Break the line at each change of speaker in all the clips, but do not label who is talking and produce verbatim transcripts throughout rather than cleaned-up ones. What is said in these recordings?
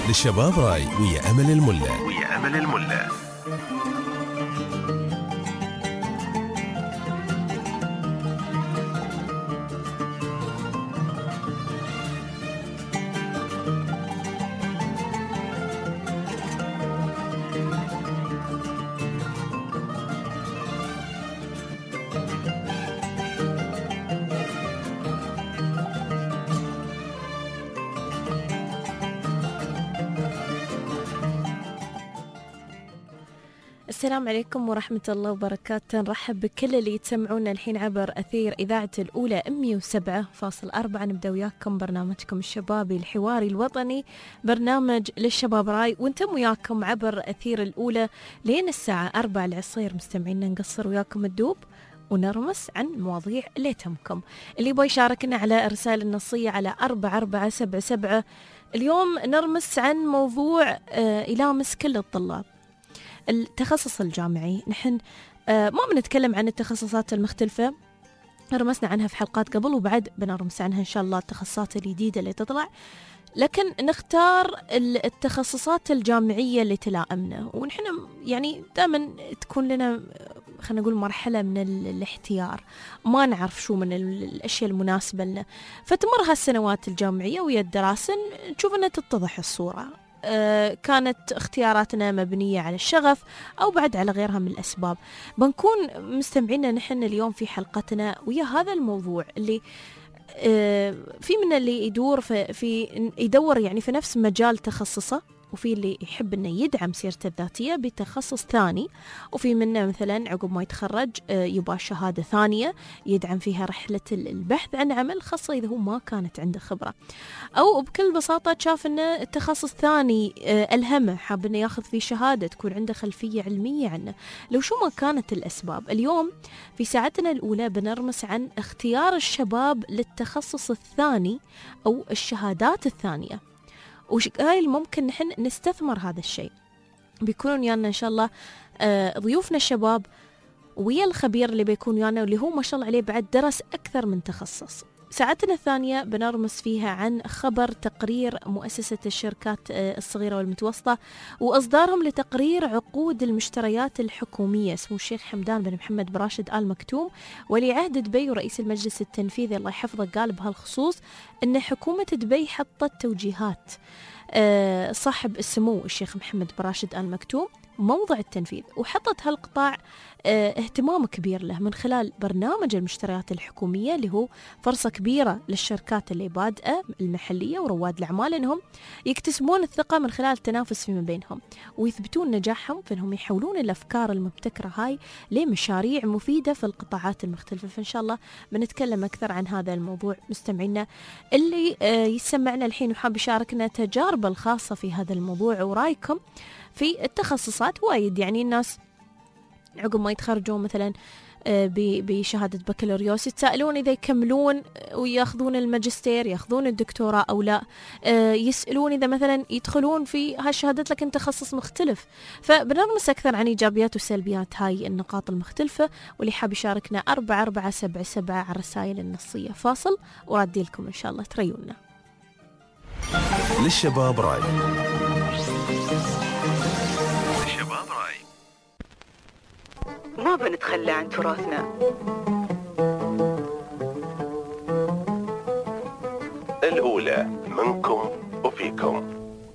للشباب راي ويا أمل الملا
ويا أمل الملا.
السلام عليكم ورحمة الله وبركاته. نرحب بكل اللي يتسمعونا الحين عبر أثير إذاعة الأولى مية وسبعة فاصلة أربعة. نبدأ وياكم برنامجكم الشبابي الحواري الوطني، برنامج للشباب راي، وانتم وياكم عبر أثير الأولى لين الساعة أربعة العصير. مستمعينا نقصر وياكم الدوب ونرمس عن المواضيع اللي تهمكم. اللي يبغى يشاركنا على الرسائل النصية على أربعة أربعة سبعة سبعة. اليوم نرمس عن موضوع يلامس كل الطلاب، التخصص الجامعي. نحن آه ما بنتكلم عن التخصصات المختلفة، رمسنا عنها في حلقات قبل وبعد بنرمس عنها إن شاء الله التخصصات الجديدة اللي تطلع، لكن نختار التخصصات الجامعية اللي تلائمنا. ونحن يعني دائما تكون لنا خلينا نقول مرحلة من الاحتيار، ما نعرف شو من الأشياء المناسبة لنا، فتمر هالسنوات الجامعية ويا الدراسة نشوف أنها تتضح الصورة. آه كانت اختياراتنا مبنية على الشغف أو بعد على غيرها من الأسباب. بنكون مستمعين نحن اليوم في حلقتنا ويا هذا الموضوع اللي آه في من اللي يدور في, في يدور يعني في نفس مجال تخصصه، وفي اللي يحب أنه يدعم سيرته الذاتية بتخصص ثاني، وفي منه مثلا عقب ما يتخرج يبغى شهادة ثانية يدعم فيها رحلة البحث عن عمل، خاصة إذا هو ما كانت عنده خبرة، أو بكل بساطة شاف أنه التخصص ثاني ألهمه، حاب أنه ياخذ فيه شهادة تكون عنده خلفية علمية عنه. لو شو ما كانت الأسباب، اليوم في ساعتنا الأولى بنرمس عن اختيار الشباب للتخصص الثاني أو الشهادات الثانية، وش قايل ممكن نحن نستثمر هذا الشيء. بيكونون يانا إن شاء الله ضيوفنا الشباب ويا الخبير اللي بيكون يانا واللي هو ما شاء الله عليه بعد درس أكثر من تخصص. ساعتنا الثانية بنرمس فيها عن خبر تقرير مؤسسة الشركات الصغيرة والمتوسطة وإصدارهم لتقرير عقود المشتريات الحكومية. اسمه الشيخ حمدان بن محمد براشد آل مكتوم ولي عهد دبي ورئيس المجلس التنفيذي الله يحفظه، قال بهالخصوص أن حكومة دبي حطت توجيهات صاحب السمو الشيخ محمد براشد آل مكتوم موضع التنفيذ، وحطت هالقطاع اه اهتمام كبير له من خلال برنامج المشتريات الحكومية، اللي هو فرصة كبيرة للشركات اللي بادئة المحلية ورواد الأعمال أنهم يكتسبون الثقة من خلال التنافس فيما بينهم ويثبتون نجاحهم في أنهم يحولون الأفكار المبتكرة هاي لمشاريع مفيدة في القطاعات المختلفة. فإن شاء الله بنتكلم أكثر عن هذا الموضوع. مستمعينا اللي اه يسمعنا الحين وحاب يشاركنا تجاربه الخاصة في هذا الموضوع ورايكم في التخصصات، وايد يعني الناس عقب ما يتخرجوا مثلا بشهادة بكالوريوس يتسألون إذا يكملون وياخذون الماجستير ياخذون الدكتوراه أو لا، يسألون إذا مثلا يدخلون في هالشهادات لكن تخصص مختلف. فبنرمس أكثر عن إيجابيات وسلبيات هاي النقاط المختلفة، واللي حاب يشاركنا أربعة أربعة سبعة سبعة على الرسائل النصية. فاصل ورادي لكم إن شاء الله تريونا.
للشباب راي
ما بنتخلى عن تراثنا.
الأولى منكم وفيكم.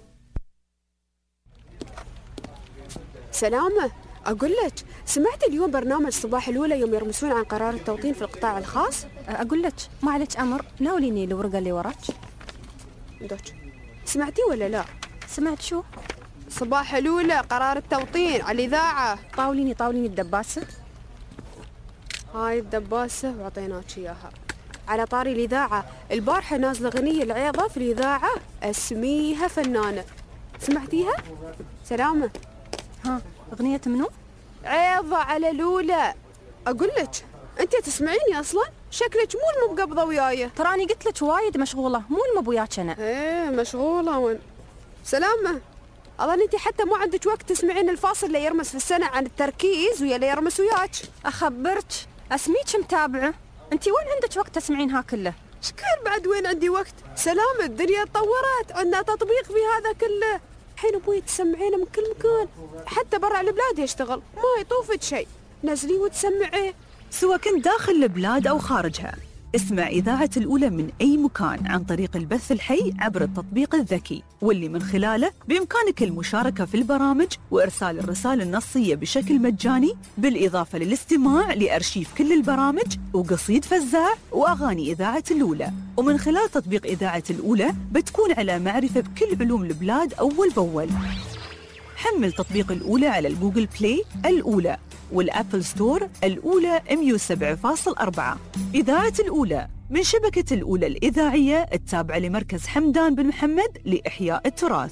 سلامة، أقول لك سمعت اليوم برنامج صباح الأولى يوم يرمسون عن قرار التوطين في القطاع الخاص؟
أقول لك ما عليك أمر، ناوليني الورقة اللي وراك.
دوك سمعتي ولا لا؟
سمعت شو؟
صباح الأولى قرار التوطين على الإذاعة.
طاوليني طاوليني الدباسة.
هاي الدباسة وعطيناك إياها. على طاري الإذاعة، البارحة نازلة غنية العيضة في الإذاعة اسميها فنانة، سمعتيها؟ سلامة.
ها أغنية منو؟
عيضة على الأولى. أقول لك أنت تسمعيني أصلا؟ شكلك مو المقبضة وياي.
تراني قلت لك وايد مشغولة، مو المبوياك أنا.
إيه مشغولة وين؟ سلامة، أظن أنت حتى مو عندك وقت تسمعين الفاصل اللي يرمس في السنة عن التركيز ويا اللي يرمس وياك.
أخبرك اسميك متابعة، أنت وين عندك وقت تسمعين ها كله؟
شكر بعد وين عندي وقت؟ سلام الدنيا تطورت، عندنا تطبيق في هذا كله. الحين ابوي تسمعينه من كل مكان، حتى برا البلاد يشتغل، ما يطوفت شيء، نزليه وتسمعيه.
سواء كنت داخل البلاد أو خارجها، اسمع إذاعة الأولى من أي مكان عن طريق البث الحي عبر التطبيق الذكي، واللي من خلاله بإمكانك المشاركة في البرامج وإرسال الرسائل النصية بشكل مجاني، بالإضافة للاستماع لأرشيف كل البرامج وقصيد فزاع وأغاني إذاعة الأولى. ومن خلال تطبيق إذاعة الأولى بتكون على معرفة بكل علوم البلاد أول بأول. حمل تطبيق الأولى على الجوجل بلاي الأولى والأبل ستور الأولى مئة وسبعة فاصلة أربعة. إذاعة الأولى من شبكة الأولى الإذاعية التابعة لمركز حمدان بن محمد لإحياء التراث.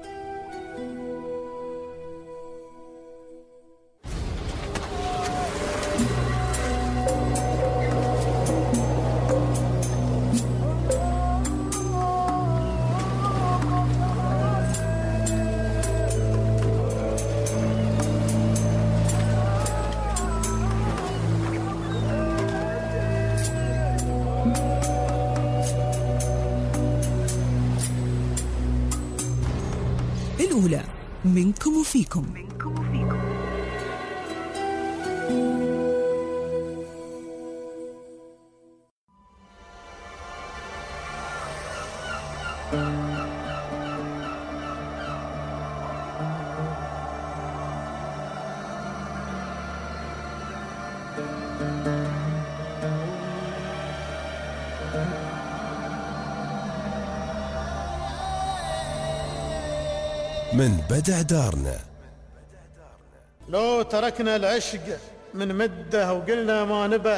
الأولى منكم وفيكم.
من بدع دارنا.
لو تركنا العشق من مده وقلنا ما نبى،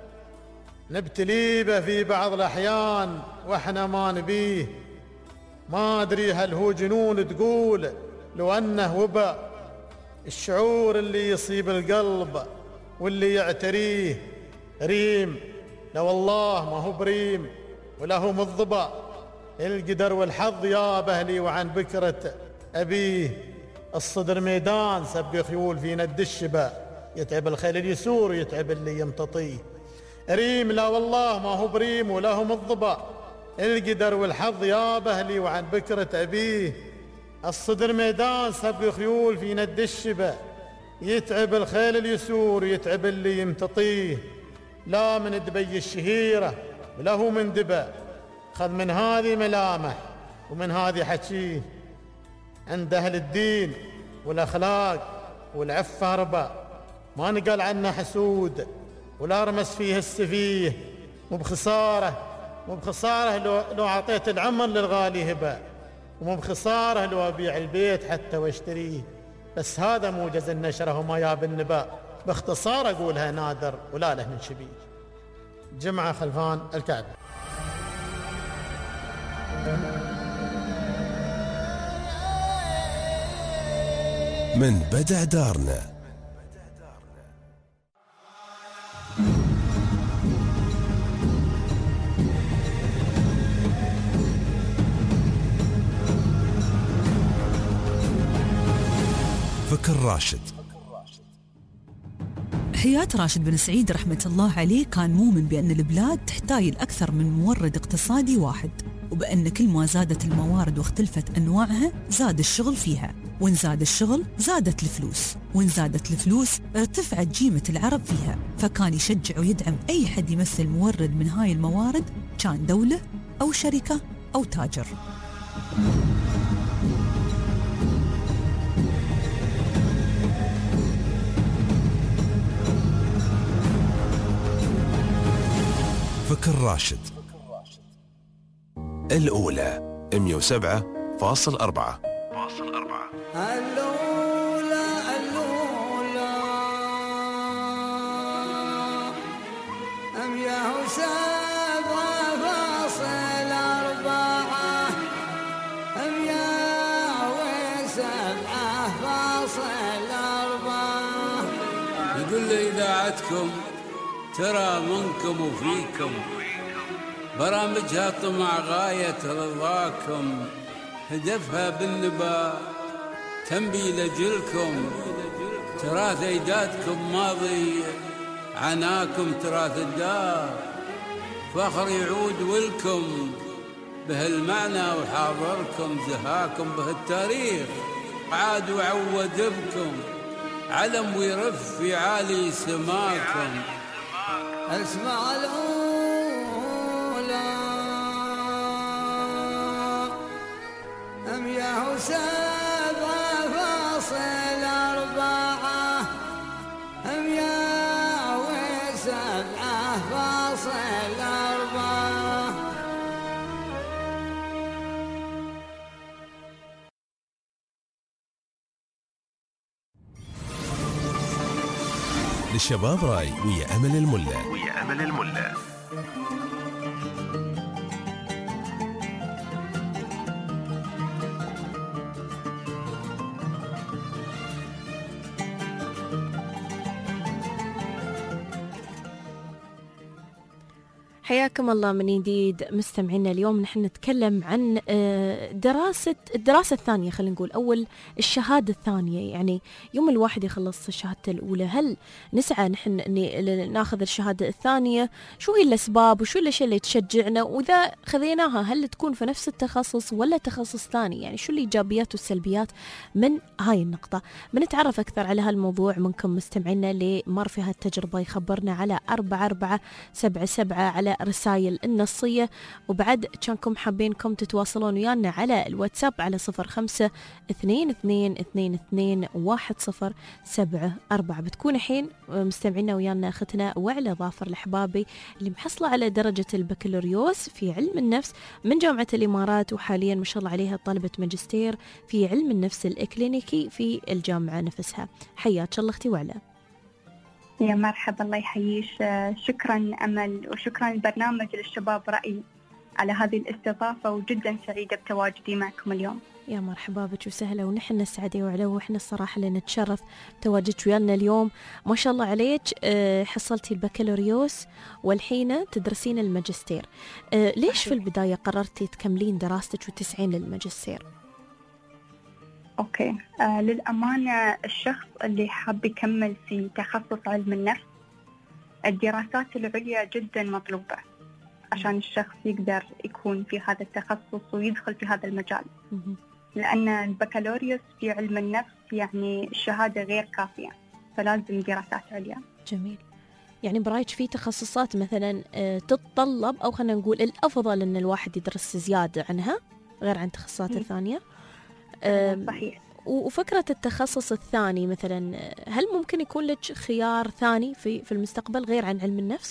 نبتلي به في بعض الأحيان وإحنا ما نبيه. ما أدري هل هو جنون تقول لو أنه وبا، الشعور اللي يصيب القلب واللي يعتريه ريم. لو والله ما هو بريم وله مضبا، القدر والحظ يا بهلي وعن بكرة أبيه. الصدر ميدان سبق خيول في ند الشبا، يتعب الخيل اليسور يتعب اللي يمتطيه. ريم لا والله ما هو بريم وله مضبا، القدر والحظ يا بهلي وعن بكرة أبيه. الصدر ميدان سبق خيول في ند الشبا، يتعب الخيل اليسور يتعب اللي يمتطيه. لا من دبي الشهيرة وله من دبا، خذ من هذه ملامح ومن هذه حكيه. عند أهل الدين والأخلاق والعفة ربا، ما نقال عنه حسود ولا رمس فيه السفيه. مو بخسارة مو بخسارة لو, لو عطيت العمر للغالي هبة، ومو بخسارة لو أبيع البيت حتى واشتريه. بس هذا موجز النشرة وما ياب النباء، باختصار أقولها نادر ولا له من شبيه. جمعة خلفان الكعبة.
من بدع دارنا. فكر راشد.
حياة راشد بن سعيد رحمة الله عليه كان مؤمن بأن البلاد تحتاج لأكثر من مورد اقتصادي واحد، وبأن كل ما زادت الموارد واختلفت أنواعها زاد الشغل فيها، وإن زاد الشغل زادت الفلوس، وإن زادت الفلوس ارتفعت جيمة العرب فيها. فكان يشجع ويدعم أي حد يمثل مورد من هاي الموارد، كان دولة أو شركة أو تاجر.
فكر راشد.
الأولى مئة وسبعة فاصل أربعة.
الأولى الأولى مئة وسبعة فاصل أربعة مئة وسبعة فاصل أربعة.
يقول لي إذاعتكم ترى منكم وفيكم، برامجها طمع غاية رضاكم، هدفها بالنبا تنبي لجلكم. تراث أجدادكم ماضي عناكم تراث الدار، فخر يعود ولكم بهالمعنى وحاضركم زهاكم بهالتاريخ عاد وعود بكم علم ويرف في عالي سماكم.
اسمع الأولى مية وسبعة فاصل أربعة مية وسبعة فاصل أربعة.
للشباب راي ويا أمل الملا
ويا أمل الملا.
حياكم الله من جديد مستمعينا. اليوم نحن نتكلم عن دراسة الدراسة الثانية، خلينا نقول أول الشهادة الثانية. يعني يوم الواحد يخلص شهادته الأولى هل نسعى نحن أن ناخذ الشهادة الثانية؟ شو هي الأسباب وشو الأشياء اللي تشجعنا؟ وإذا خذيناها هل تكون في نفس التخصص ولا تخصص ثاني؟ يعني شو الإيجابيات والسلبيات من هاي النقطة؟ بنتعرف أكثر على هالموضوع منكم مستمعينا اللي مر في هالتجربة يخبرنا على أربعة أربعة سبعة سبعة على رسائل النصية. وبعد كانكم حابينكم تتواصلون ويانا على الواتساب على صفر خمسة اثنين اثنين اثنين اثنين واحد صفر سبعة أربعة. بتكون الحين مستمعينا ويانا أختنا وعلى ظافر الحبابي اللي محصلة على درجة البكالوريوس في علم النفس من جامعة الإمارات، وحاليا ما شاء الله عليها طالبة ماجستير في علم النفس الإكلينيكي في الجامعة نفسها. حياك الله أختي وعلى.
يا مرحبا، الله يحييش. شكرا أمل وشكرا البرنامج للشباب رأي على هذه الاستضافة، وجدا سعيدة بتواجدي معكم اليوم.
يا مرحبا بك وسهلا، ونحن نسعد وعلى وإحنا الصراحة اللي نتشرف تواجدك ويانا اليوم. ما شاء الله عليك، حصلتي البكالوريوس والحين تدرسين الماجستير. ليش في البداية قررتي تكملين دراستك وتسعين للماجستير؟
أوكي، آه للأمانة الشخص اللي حاب يكمل في تخصص علم النفس الدراسات العليا جدا مطلوبة عشان الشخص يقدر يكون في هذا التخصص ويدخل في هذا المجال، لأن البكالوريوس في علم النفس يعني الشهادة غير كافية، فلازم دراسات عليا.
جميل. يعني برايك في تخصصات مثلا تتطلب أو خلينا نقول الأفضل أن الواحد يدرس زيادة عنها غير عن تخصصات الثانية؟
صحيح.
وفكرة التخصص الثاني مثلا هل ممكن يكون لك خيار ثاني في في المستقبل غير عن علم النفس؟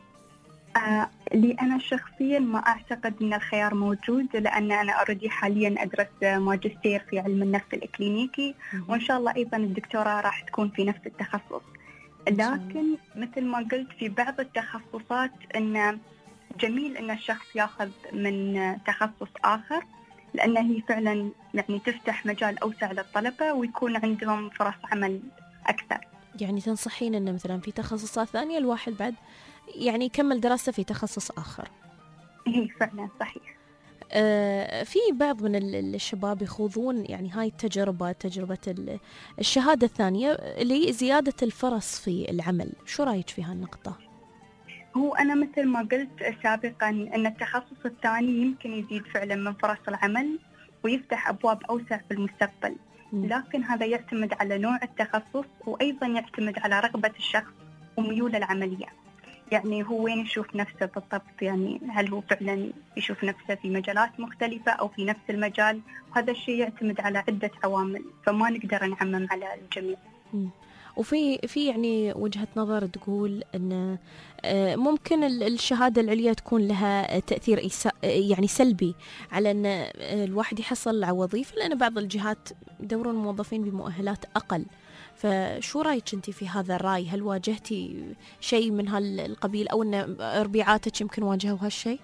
آه لي أنا شخصيا ما أعتقد أن الخيار موجود، لأن أنا أريد حاليا أدرس ماجستير في علم النفس الإكلينيكي، وإن شاء الله أيضا الدكتوراه راح تكون في نفس التخصص. لكن مثل ما قلت في بعض التخصصات أن جميل أن الشخص يأخذ من تخصص آخر، لأنها هي فعلا يعني تفتح مجال أوسع للطلبة ويكون عندهم فرص عمل أكثر.
يعني تنصحين أنه مثلا في تخصصات ثانية الواحد بعد يعني يكمل دراسة في تخصص آخر؟
هي فعلا صحيح.
آه في بعض من الشباب يخوضون يعني هاي التجربة تجربة الشهادة الثانية لزيادة الفرص في العمل، شو رأيك في هالنقطة؟
هو أنا مثل ما قلت سابقا أن التخصص الثاني يمكن يزيد فعلا من فرص العمل ويفتح أبواب أوسع في المستقبل، لكن هذا يعتمد على نوع التخصص وأيضا يعتمد على رغبة الشخص وميوله العملية. يعني هو وين يشوف نفسه بالضبط، يعني هل هو فعلا يشوف نفسه في مجالات مختلفة أو في نفس المجال، وهذا الشيء يعتمد على عدة عوامل، فما نقدر نعمم على الجميع.
وفي في يعني وجهة نظر تقول أن ممكن الشهادة العليا تكون لها تأثير يعني سلبي على أن الواحد يحصل على وظيفة، لأن بعض الجهات يدورون موظفين بمؤهلات أقل. فشو رأيك أنت في هذا الرأي؟ هل واجهتي شيء من هالقبيل أو أن ربيعاتك يمكن واجهوا هالشيء؟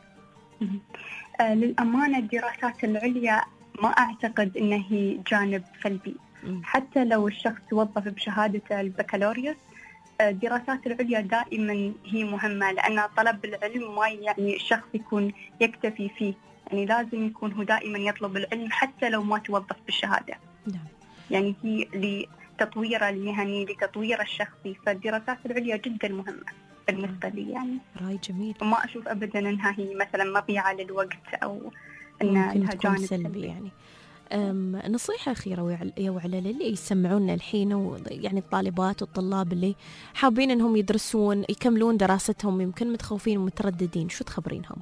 آه للأمانة الدراسات العليا ما أعتقد أنه جانب سلبي، حتى لو الشخص توظف بشهادة البكالوريوس الدراسات العليا دائما هي مهمة، لأن طلب العلم ما يعني الشخص يكون يكتفي فيه، يعني لازم يكون هو دائما يطلب العلم حتى لو ما توظف بالشهادة.
نعم.
يعني هي لتطويره المهني لتطويره الشخصي، فالدراسات العليا جدا مهمة. بالنسبة لي يعني.
رأي جميل.
وما أشوف أبدا أنها هي مثلا مضيعة للوقت أو أنها
ممكن
لها
تكون
جانب
سلبي
سلبي
يعني. أم نصيحة أخيرة يا وعلى اللي يسمعونا الحين، يعني الطالبات والطلاب اللي حابين أنهم يدرسون يكملون دراستهم، يمكن متخوفين ومترددين، شو تخبرينهم؟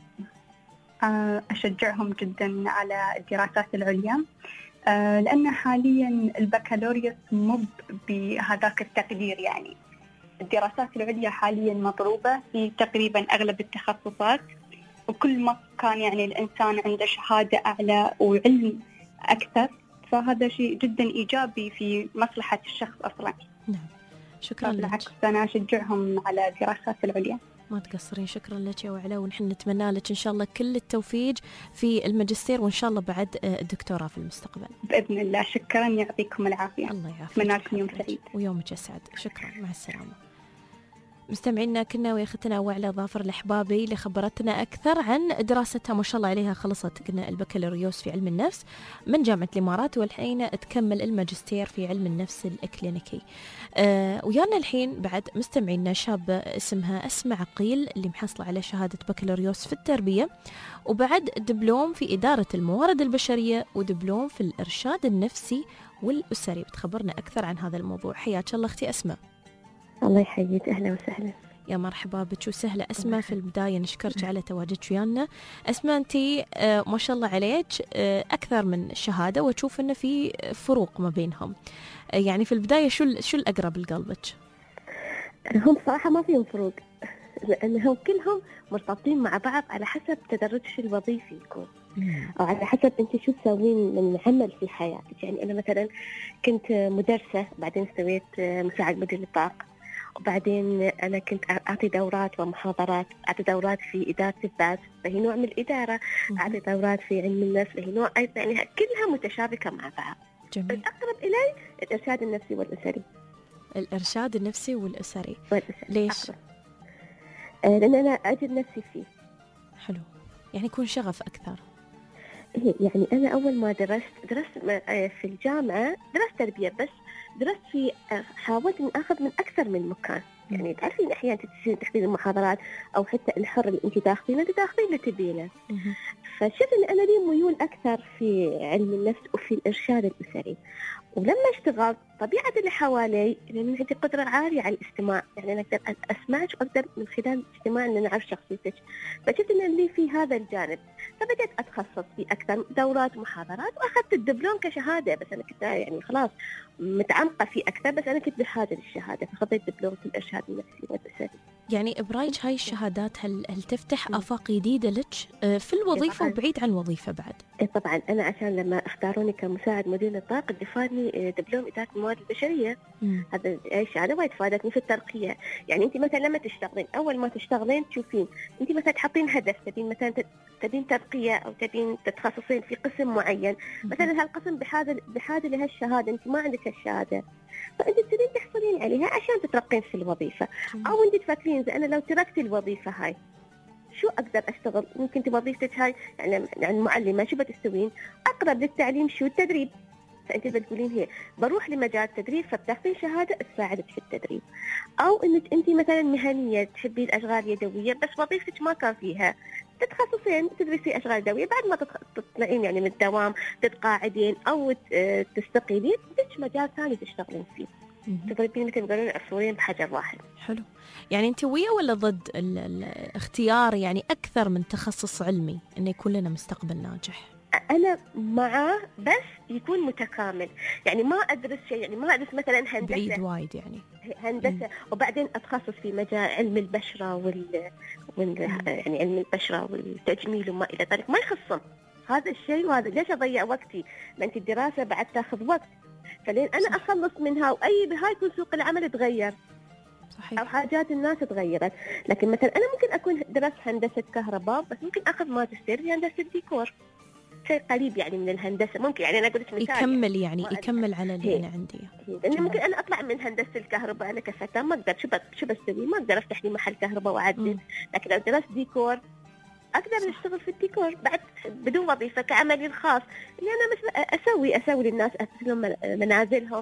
أشجعهم جدا على الدراسات العليا، لأن حاليا البكالوريوس مو بهذاك التقدير. يعني الدراسات العليا حاليا مطلوبة في تقريبا أغلب التخصصات، وكل ما كان يعني الإنسان عنده شهادة أعلى وعلم أكثر فهذا شيء جدا إيجابي في مصلحة الشخص أصلا.
نعم شكرا لك.
بالعكس أنا أشجعهم على الدراسات العليا.
ما تقصرين. شكرا لك يا وعلا، ونحن نتمنى لك إن شاء الله كل التوفيق في الماجستير وإن شاء الله بعد الدكتوراه في المستقبل
بإذن الله. شكرا، يعطيكم العافية.
الله يعافيك.
أتمنى لكم يوم سعيد.
ويومك أسعد. شكرا، مع السلامة. مستمعينا كنا ويا اختنا وعلا ظافر الحبابي اللي خبرتنا اكثر عن دراستها، ما شاء الله عليها خلصت قلنا البكالوريوس في علم النفس من جامعه الامارات، والحين تكمل الماجستير في علم النفس الاكلينيكي. آه ويانا الحين بعد مستمعينا شابه اسمها اسماء عقيل اللي محصله على شهاده بكالوريوس في التربيه، وبعد دبلوم في اداره الموارد البشريه، ودبلوم في الارشاد النفسي والاسري. بتخبرنا اكثر عن هذا الموضوع. حياك الله اختي اسماء.
الله يحييك، أهلا وسهلا.
يا مرحبا بك وسهلا أسماء. في البداية نشكرك على تواجدك ويانا. أسماء أنتي آه ما شاء الله عليك آه أكثر من شهادة، وتشوف أنه في فروق ما بينهم. آه يعني في البداية شو شو الأقرب لقلبك؟
هم صراحة ما فيهم فروق، لأنهم كلهم مرتبطين مع بعض على حسب تدرجك الوظيفي يكون، أو على حسب أنت شو تسوين من عمل في حياتك. يعني أنا مثلا كنت مدرسة، بعدين سويت مساعد مدير نطاق، وبعدين أنا كنت أعطي دورات ومحاضرات، أعطي دورات في إدارة الذات فهي نوع من الإدارة، أعطي دورات في علم النفس فهي نوع، يعني كلها متشابكة مع بعض.
جميل.
الأقرب إلي الإرشاد النفسي والأسري.
الإرشاد النفسي والأسري.
والأسري.
ليش؟
آه لأن أنا أجد نفسي فيه.
حلو، يعني يكون شغف أكثر.
يعني أنا أول ما درست درست في الجامعة درست تربية، بس درست في حاولت أن أخذ من أكثر من مكان. يعني تعرفين أحيانا تسير تحضير المحاضرات أو حتى الحر اللي أنت تاخذينه أنت تاخذين اللي تبينه. فشفت أن أنا لي ميول أكثر في علم النفس وفي الإرشاد الأسري. ولما اشتغلت طبيعة اللي حوالي لأن عندي قدرة عالية على الاستماع، يعني أنا أقدر أسمعك وأقدر من خلال الاستماع أن نعرف شخصيتك، فشفت أن لي في هذا الجانب، فبدأت أتخصص في أكثر دورات ومحاضرات وأخذت الدبلوم كشهادة. بس أنا كنت يعني خلاص متعمقة في أكثر، بس أنا كنت بحاجة للشهادة فخذيت دبلوم في الإرشاد النفسي والأسري.
يعني إبراج هاي الشهادات هل, هل تفتح آفاق جديدة لك في الوظيفة وبعيد عن الوظيفة بعد؟
طبعا أنا عشان لما اختاروني كمساعد مدير نطاق ضفاني دبلوم إدارة الموارد البشرية. مم. هذا الشهادة وايد فادتني في الترقية. يعني أنت مثلا لما تشتغلين أول ما تشتغلين تشوفين أنت مثلا تحطين هدف، تبين مثلا تبين ترقية أو تبين تتخصصين في قسم معين. مم. مثلا هالقسم بحاجة بحاجة لهالشهادة، أنت ما عندك هالشهادة فأنت تريدين تحصلين عليها عشان تترقين في الوظيفة. مم. أو أنت تفكرين إذا أنا لو تركت الوظيفة هاي شو أقدر أشتغل؟ ممكن وظيفتك هاي يعني يعني معلمة شو بتسوين؟ أقرب للتعليم شو التدريب. فأنت بتقولين هي بروح لمجال التدريب فبتاخذين شهادة تساعدك في التدريب. أو إنك أنت مثلا مهنية تحبين أشغال يدوية بس وظيفتك ما كان فيها، تتخصصين تدرسي أشغال يدوية، بعد ما تطلعين يعني من الدوام تتقاعدين أو تستقيلين بدك مجال ثاني تشتغلين فيه. تضربين مثل يقولون عصفورين بحجر واحد.
حلو. يعني أنت ويا ولا ضد الاختيار يعني أكثر من تخصص علمي إنه يكون لنا مستقبل ناجح؟
أنا معاه بس يكون متكامل، يعني ما أدرس شيء، يعني ما أدرس مثلا هندسة
بعيد وايد يعني
هندسة مم. وبعدين أتخصص في مجال علم البشرة وال, وال... يعني علم البشرة والتجميل وما إلى ذلك، ما يخصم هذا الشيء. وهذا ليش أضيع وقتي؟ لأن الدراسة بعد تأخذ وقت، فلين أنا صح. أخلص منها وأي بهاي يكون سوق العمل تغير. صحيح. أو حاجات الناس تغيرت. لكن مثلا أنا ممكن أكون درست هندسة كهرباء بس ممكن أخذ ماجستير في هندسة الديكور، شيء قريب يعني من الهندسة. ممكن يعني أنا أقول لك مثال
يكمل يعني يكمل على اللي أنا عندي.
لأن ممكن أنا أطلع من هندسة الكهرباء أنا كفتاة ما أقدر شو شو بسوي، ما أقدر أفتح لي محل كهرباء وأعدل. لكن لو درست ديكور أقدر أشتغل في الديكور بعد بدون وظيفة كعملي الخاص اللي أنا مثل أسوي أسوي للناس أسلم منازلهم،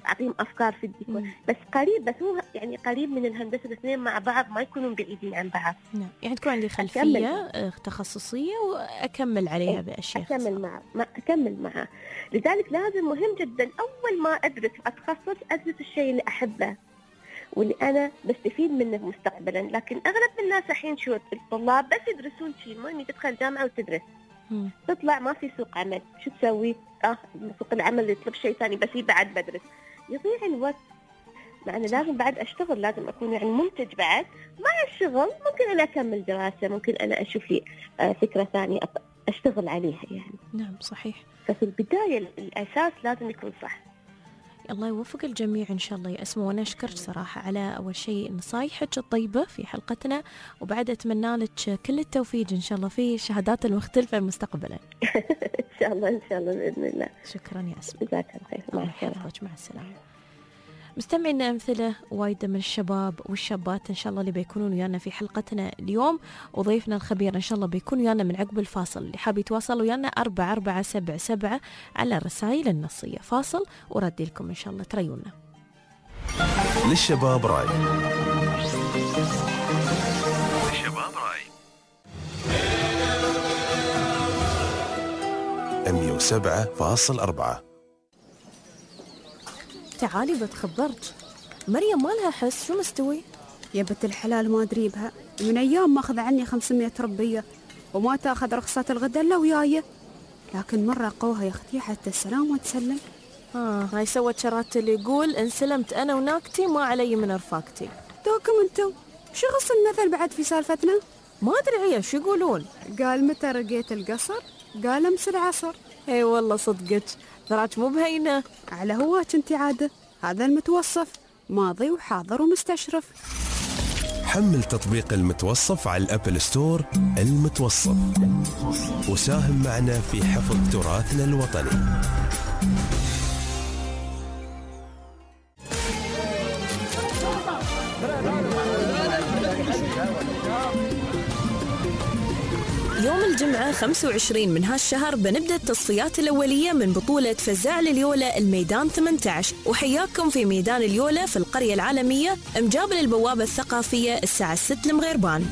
أعطيهم أفكار في الديكور. بس قريب، بس هو يعني قريب من الهندسة، الاثنين مع بعض ما يكونون بعيدين عن بعض.
نعم، يعني تكون عندي خلفية تخصصية وأكمل عليها بأشياء.
أكمل معه، ما أكمل معه. لذلك لازم مهم جدا أول ما أدرس أتخصص أدرس الشيء اللي أحبه واللي أنا بستفيد منه مستقبلا. لكن أغلب الناس الحين شو الطلاب بس يدرسون شيء، المهم تدخل جامعة وتدرس، م. تطلع ما في سوق عمل، شو تسوي؟ آه سوق العمل يطلب شيء ثاني، بس بعد بدرس، يضيع الوقت. يعني لازم بعد أشتغل، لازم أكون يعني منتج بعد مع الشغل. ممكن أنا أكمل دراسة، ممكن أنا أشوف لي آه فكرة ثانية أشتغل عليها يعني.
نعم صحيح.
ففي البداية الأساس لازم يكون صح.
الله يوفق الجميع إن شاء الله يا أسماء، وأنا أشكرك صراحة على أول شيء نصايحك الطيبة في حلقتنا، وبعد أتمنى لك كل التوفيق إن شاء الله في الشهادات المختلفة مستقبلا.
إن شاء الله إن شاء الله بإذن الله.
شكرا يا أسماء،
جزاك الله خير.
مع السلامة. مع السلامة. مستمعينا أمثلة وايدة من الشباب والشابات إن شاء الله اللي بيكونون ويانا في حلقتنا اليوم، وضيفنا الخبير إن شاء الله بيكون ويانا من عقب الفاصل. اللي حاب يتواصل ويانا أربعة أربعة سبعة سبعة على الرسائل النصية. فاصل وردي لكم إن شاء الله، تريونا.
للشباب راي. للشباب راي مية وسبعة فاصل أربعة.
تعالي بتخبرك، مريم ما لها حس، شو مستوي؟
يا بنت الحلال ما أدري بها، من أيام ما أخذ عني خمسمية ربية وما تأخذ رخصة الغدا إلا وياي، لكن مرة قوها يا أختي حتى السلام وتسلم.
آه هاي سوت شرات اللي يقول إن سلمت أنا وناكتي ما علي من رفاقتي.
دوكم أنتو شو غص المثل بعد في سالفتنا؟
ما أدري عيا شو يقولون.
قال متى رقيت القصر؟ قال أمس العصر.
اي والله صدقك، ذراك مو بهينة.
على هواك انت عادة، هذا المتوصف ماضي وحاضر ومستشرف.
حمل تطبيق المتوصف على الأبل ستور. المتوصف، وساهم معنا في حفظ تراثنا الوطني.
يوم الجمعة خمسة وعشرين من هالشهر بنبدأ التصفيات الأولية من بطولة فزاع لليولا الميدان ثمانية عشر، وحياكم في ميدان اليولا في القرية العالمية مجابل البوابة الثقافية الساعة الست المغيربان.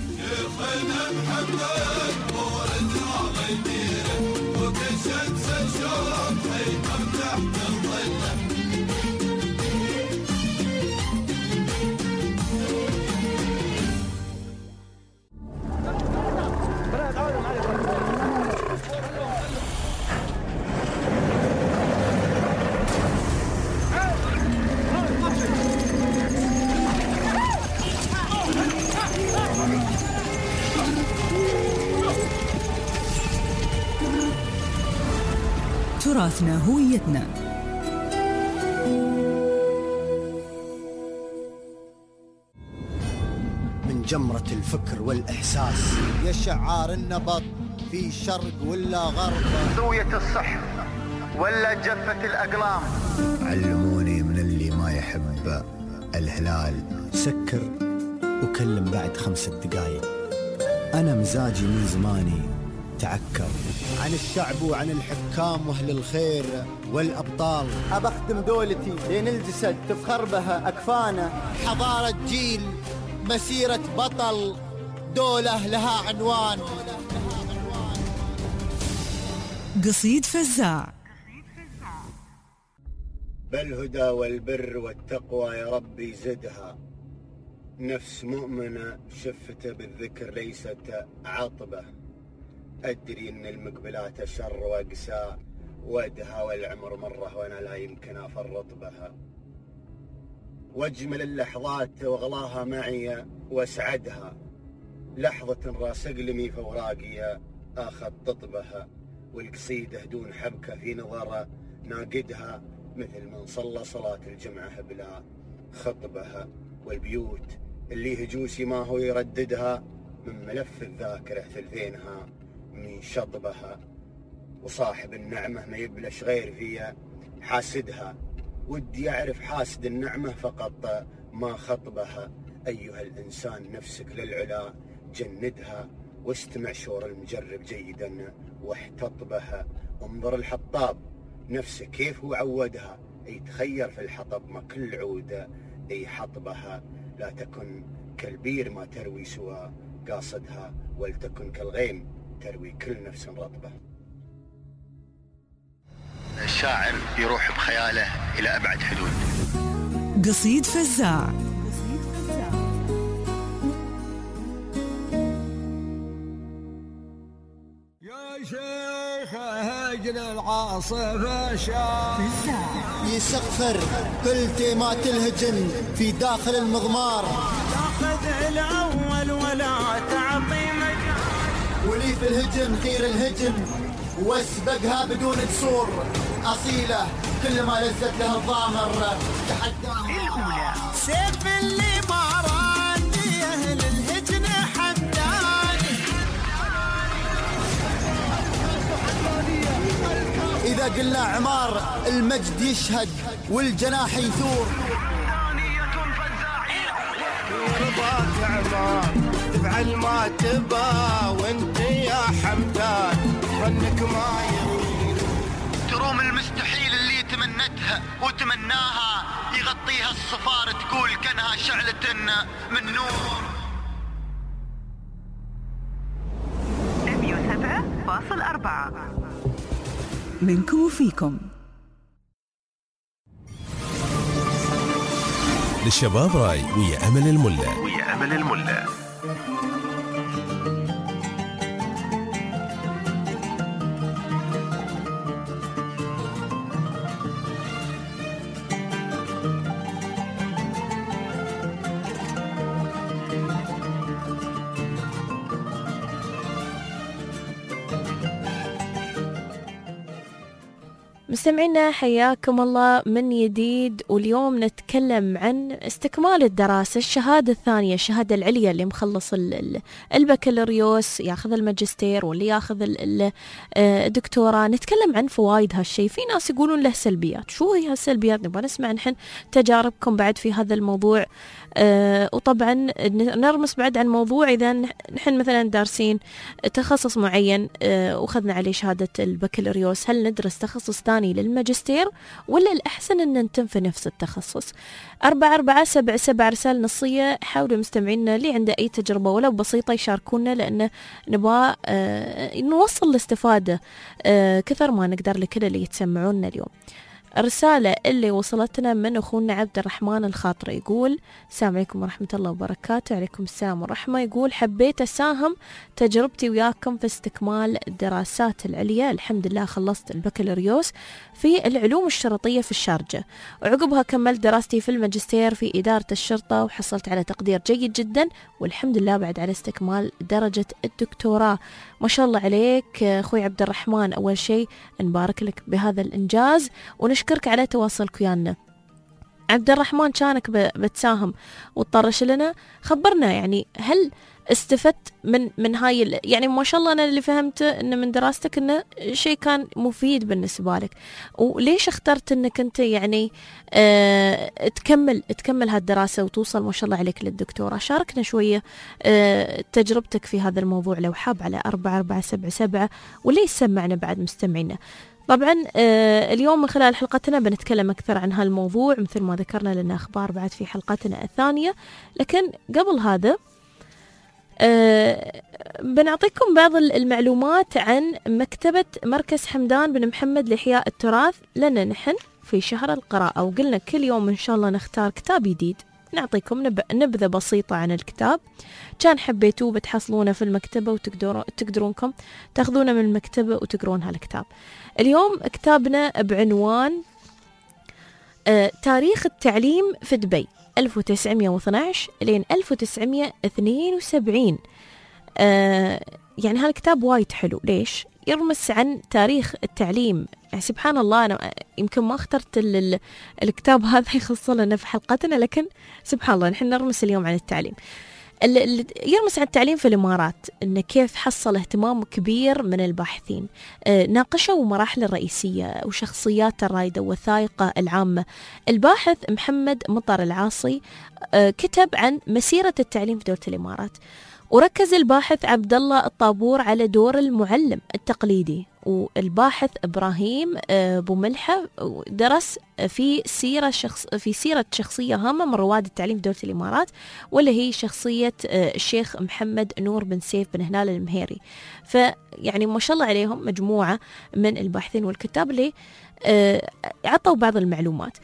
تراثنا هويتنا.
من جمرة الفكر والإحساس يا شعار النبض في شرق ولا غرب،
زوية الصح ولا جفة الأقلام.
علموني من اللي ما يحب الهلال سكر وكلم بعد خمسة دقايق. أنا مزاجي من زماني تعكر عن الشعب وعن الحكام واهل الخير والابطال.
ابخدم دولتي لين الجسد تفخر بها اكفانا.
حضاره جيل، مسيره بطل، دوله لها عنوان.
قصيد فزاع.
بالهدى والبر والتقوى يا ربي زدها، نفس مؤمنه شفته بالذكر ليست عطبه. أدري إن المقبلات شر وأقسى وأدها، والعمر مرة وأنا لا يمكن أفرط بها. وأجمل اللحظات وأغلاها معي وأسعدها، لحظة راس أقلمي في أوراقي أخطط بها. والقصيدة دون حبكة في نظر ناقدها، مثل من صلى صلاة الجمعة بلا خطبها. والبيوت اللي هجوسي ما هو يرددها، من ملف الذاكرة ثلثينها من شطبها. وصاحب النعمة ما يبلش غير فيها حاسدها، ودي أعرف حاسد النعمة فقط ما خطبها. أيها الإنسان نفسك للعلا جندها، واستمع شور المجرب جيدا واحتطبها. انظر الحطاب نفسه كيف هو عودها، يتخير في الحطب ما كل عودة يحطبها، لا تكن كالبير ما تروي سوى قاصدها، ولتكن كالغيم تروي كل نفس رطبة.
الشاعر يروح بخياله إلى أبعد حدود.
قصيد فزاع.
يا شيخ هجن العاصفة شاف
يسخفر كل تيمات الهجن في داخل المضمار،
تاخذ الأول ولا تعطي مجال،
ولي في الهجن خير الهجن واسبقها بدون قصور، أصيلة كل ما لزت لها الضامر تحداها.
سيف اللي ماراني أهل الهجن حمداني،
إذا قلنا عمار المجد يشهد والجناح يثور.
رضاك عمار تفعل ما تبا، وانت يا حمدان ظنك ما يغير.
تروم المستحيل اللي تمنتها وتمناها، يغطيها الصفار تقول كانها شعلة من نور.
مية وسبعة فاصل أربعة منكم وفيكم.
للشباب راي ويا أمل الملا.
ويا أمل الملا.
مستمعينا حياكم الله من جديد، واليوم نتكلم عن استكمال الدراسة، الشهادة الثانية، الشهادة العليا اللي مخلص البكالوريوس ياخذ الماجستير واللي ياخذ الدكتوراه. نتكلم عن فوائد هالشيء. في ناس يقولون له سلبيات، شو هي هالسلبيات؟ نبغى نسمع نحن تجاربكم بعد في هذا الموضوع. أه وطبعا نرمس بعد عن موضوع إذا نحن مثلا دارسين تخصص معين أه وخذنا عليه شهادة البكالوريوس، هل ندرس تخصص ثاني للماجستير ولا الأحسن أن ننتم في نفس التخصص؟ أربعة أربعة سبعة سبعة رسالة نصية. حاولوا مستمعينا اللي عنده أي تجربة ولو بسيطة يشاركونا، لأن نبغى أه نوصل الاستفادة أه كثر ما نقدر لكل اللي يتسمعونا اليوم. الرسالة اللي وصلتنا من أخونا عبد الرحمن الخاطري يقول: السلام عليكم ورحمة الله وبركاته. عليكم السلام ورحمة. يقول: حبيت أساهم تجربتي وياكم في استكمال الدراسات العليا. الحمد لله خلصت البكالوريوس في العلوم الشرطية في الشارجة، وعقبها كملت دراستي في الماجستير في إدارة الشرطة وحصلت على تقدير جيد جدا، والحمد لله بعد على استكمال درجة الدكتوراه. ما شاء الله عليك أخوي عبد الرحمن، أول شيء نبارك لك بهذا الإنجاز ونشكرك على تواصلك ويانا. عبد الرحمن كانك بتساهم وتطرش لنا، خبرنا يعني هل استفدت من من هاي يعني ما شاء الله. أنا اللي فهمته إن من دراستك إنه شيء كان مفيد بالنسبة لك، وليش اخترت إنك أنت يعني اه تكمل تكمل هالدراسة وتوصل ما شاء الله عليك للدكتوراه؟ شاركنا شوية اه تجربتك في هذا الموضوع لو حاب على أربعة أربعة سبعة سبعة، وليش سمعنا بعد مستمعينا. طبعا آه اليوم من خلال حلقتنا بنتكلم أكثر عن هالموضوع مثل ما ذكرنا لنا أخبار بعد في حلقتنا الثانية، لكن قبل هذا آه بنعطيكم بعض المعلومات عن مكتبة مركز حمدان بن محمد لإحياء التراث. لنا نحن في شهر القراءة وقلنا كل يوم إن شاء الله نختار كتاب جديد، نعطيكم نب... نبذة بسيطة عن الكتاب. كان حبيتوه بتحصلونه في المكتبة وتقدرون تقدرونكم تاخذونه من المكتبة وتقرون هالكتاب. اليوم كتابنا بعنوان آه تاريخ التعليم في دبي ألف وتسعمية واثناشر لين ألف وتسعمية واثنين وسبعين. آه يعني هالكتاب وايد حلو. ليش؟ يرمس عن تاريخ التعليم. يعني سبحان الله، أنا يمكن ما اخترت الكتاب هذا يخص لنا في حلقتنا، لكن سبحان الله نحن نرمس اليوم عن التعليم. يرمس عن التعليم في الإمارات، إن كيف حصل اهتمام كبير من الباحثين. آه ناقشوا مراحل الرئيسية وشخصيات الرائدة والوثائق العامة. الباحث محمد مطر العاصي آه كتب عن مسيرة التعليم في دولة الإمارات، وركز الباحث عبد الله الطابور على دور المعلم التقليدي، والباحث إبراهيم بوملحة درس في سيرة شخص في سيرة شخصية هامة من رواد التعليم في دولة الإمارات، واللي هي شخصية الشيخ محمد نور بن سيف بن هلال المهيري. فيعني ما شاء الله عليهم مجموعة من الباحثين والكتاب اللي عطوا بعض المعلومات.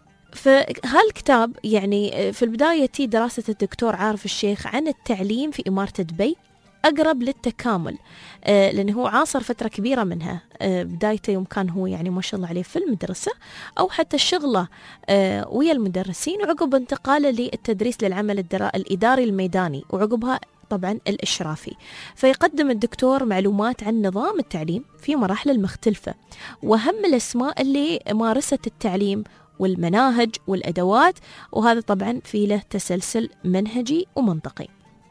فهالكتاب يعني في البداية تي دراسة الدكتور عارف الشيخ عن التعليم في إمارة دبي أقرب للتكامل، آه لأنه هو عاصر فترة كبيرة منها، آه بدايته يوم كان هو يعني ما شاء الله عليه في المدرسة أو حتى الشغلة آه ويا المدرسين، وعقب انتقاله للتدريس للعمل الإداري الميداني، وعقبها طبعا الإشرافي. فيقدم الدكتور معلومات عن نظام التعليم في مراحل المختلفة، وأهم الأسماء اللي مارست التعليم والمناهج والأدوات، وهذا طبعا في له تسلسل منهجي ومنطقي.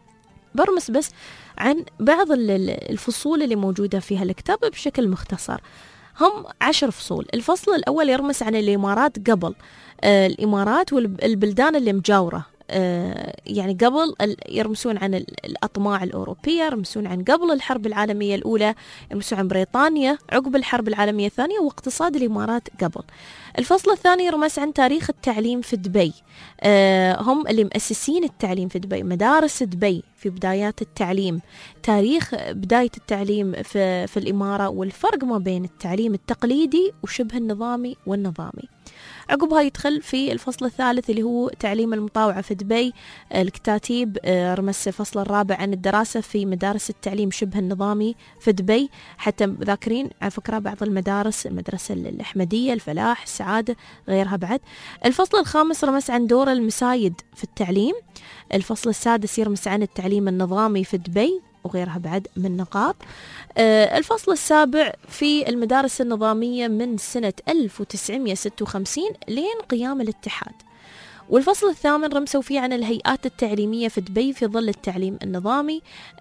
برمس بس عن بعض الفصول اللي موجودة في هالكتاب بشكل مختصر. هم عشر فصول. الفصل الأول يرمس عن الإمارات قبل آه الإمارات والبلدان اللي مجاورة، آه يعني قبل يرمسون عن الأطماع الأوروبية، يرمسون عن قبل الحرب العالمية الأولى، يرمسون عن بريطانيا عقب الحرب العالمية الثانية، واقتصاد الإمارات قبل. الفصل الثاني يرمس عن تاريخ التعليم في دبي، آه هم اللي مؤسسين التعليم في دبي، مدارس دبي في بدايات التعليم، تاريخ بداية التعليم في, في الإمارة، والفرق ما بين التعليم التقليدي وشبه النظامي والنظامي. عقبها يدخل في الفصل الثالث اللي هو تعليم المطاوعة في دبي، الكتاتيب. رمس الفصل الرابع عن الدراسة في مدارس التعليم شبه النظامي في دبي، حتى ذاكرين على فكرة بعض المدارس، المدرسة الأحمدية، الفلاح، السعادة، غيرها بعد. الفصل الخامس رمس عن دور المسايد في التعليم. الفصل السادس يرمس عن التعليم النظامي في دبي وغيرها بعد من نقاط. آه الفصل السابع في المدارس النظامية من سنة ألف وتسعمائة وستة وخمسين لين قيام الاتحاد. والفصل الثامن رمسوا فيه عن الهيئات التعليمية في دبي في ظل التعليم النظامي،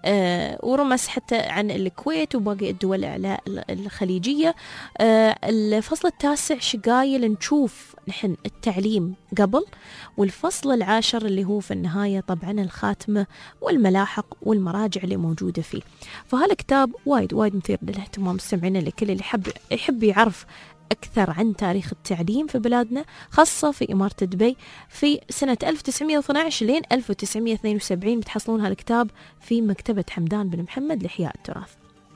آه ورمس حتى عن الكويت وباقي الدول الخليجية. آه الفصل التاسع شقايل نشوف نحن التعليم قبل. والفصل العاشر اللي هو في النهاية طبعا الخاتمة والملاحق والمراجع اللي موجودة فيه. فهالكتاب وايد وايد مثير للاهتمام مستمعينا، لكل اللي يحب يحب يعرف أكثر عن تاريخ التعليم في بلادنا، خاصة في إمارة دبي في سنة ألف وتسعمائة واثني عشر لين ألف وتسعمائة واثنين وسبعين. بتحصلون هالكتاب في مكتبة حمدان بن محمد لإحياء التراث.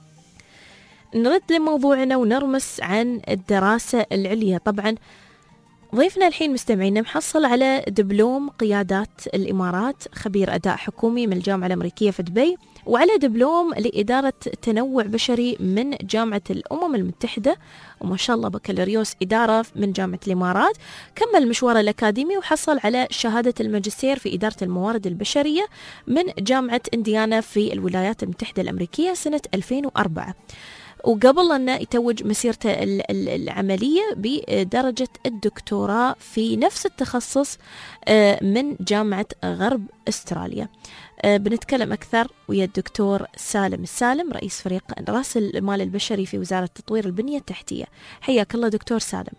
نرد لموضوعنا ونرمس عن الدراسة العليا. طبعا ضيفنا الحين مستمعينا محصل على دبلوم قيادات الإمارات، خبير أداء حكومي من الجامعة الأمريكية في دبي، وعلى دبلوم لإدارة تنوع بشري من جامعة الأمم المتحدة، وما شاء الله بكالوريوس إدارة من جامعة الإمارات. كمل مشواره الأكاديمي وحصل على شهادة الماجستير في إدارة الموارد البشرية من جامعة إنديانا في الولايات المتحدة الأمريكية سنة ألفين وأربعة. وقبل أن يتوج مسيرته العملية بدرجة الدكتوراه في نفس التخصص من جامعة غرب أستراليا. بنتكلم أكثر ويا الدكتور سالم السالم، رئيس فريق رأس المال البشري في وزارة تطوير البنية التحتية. حياك الله دكتور سالم.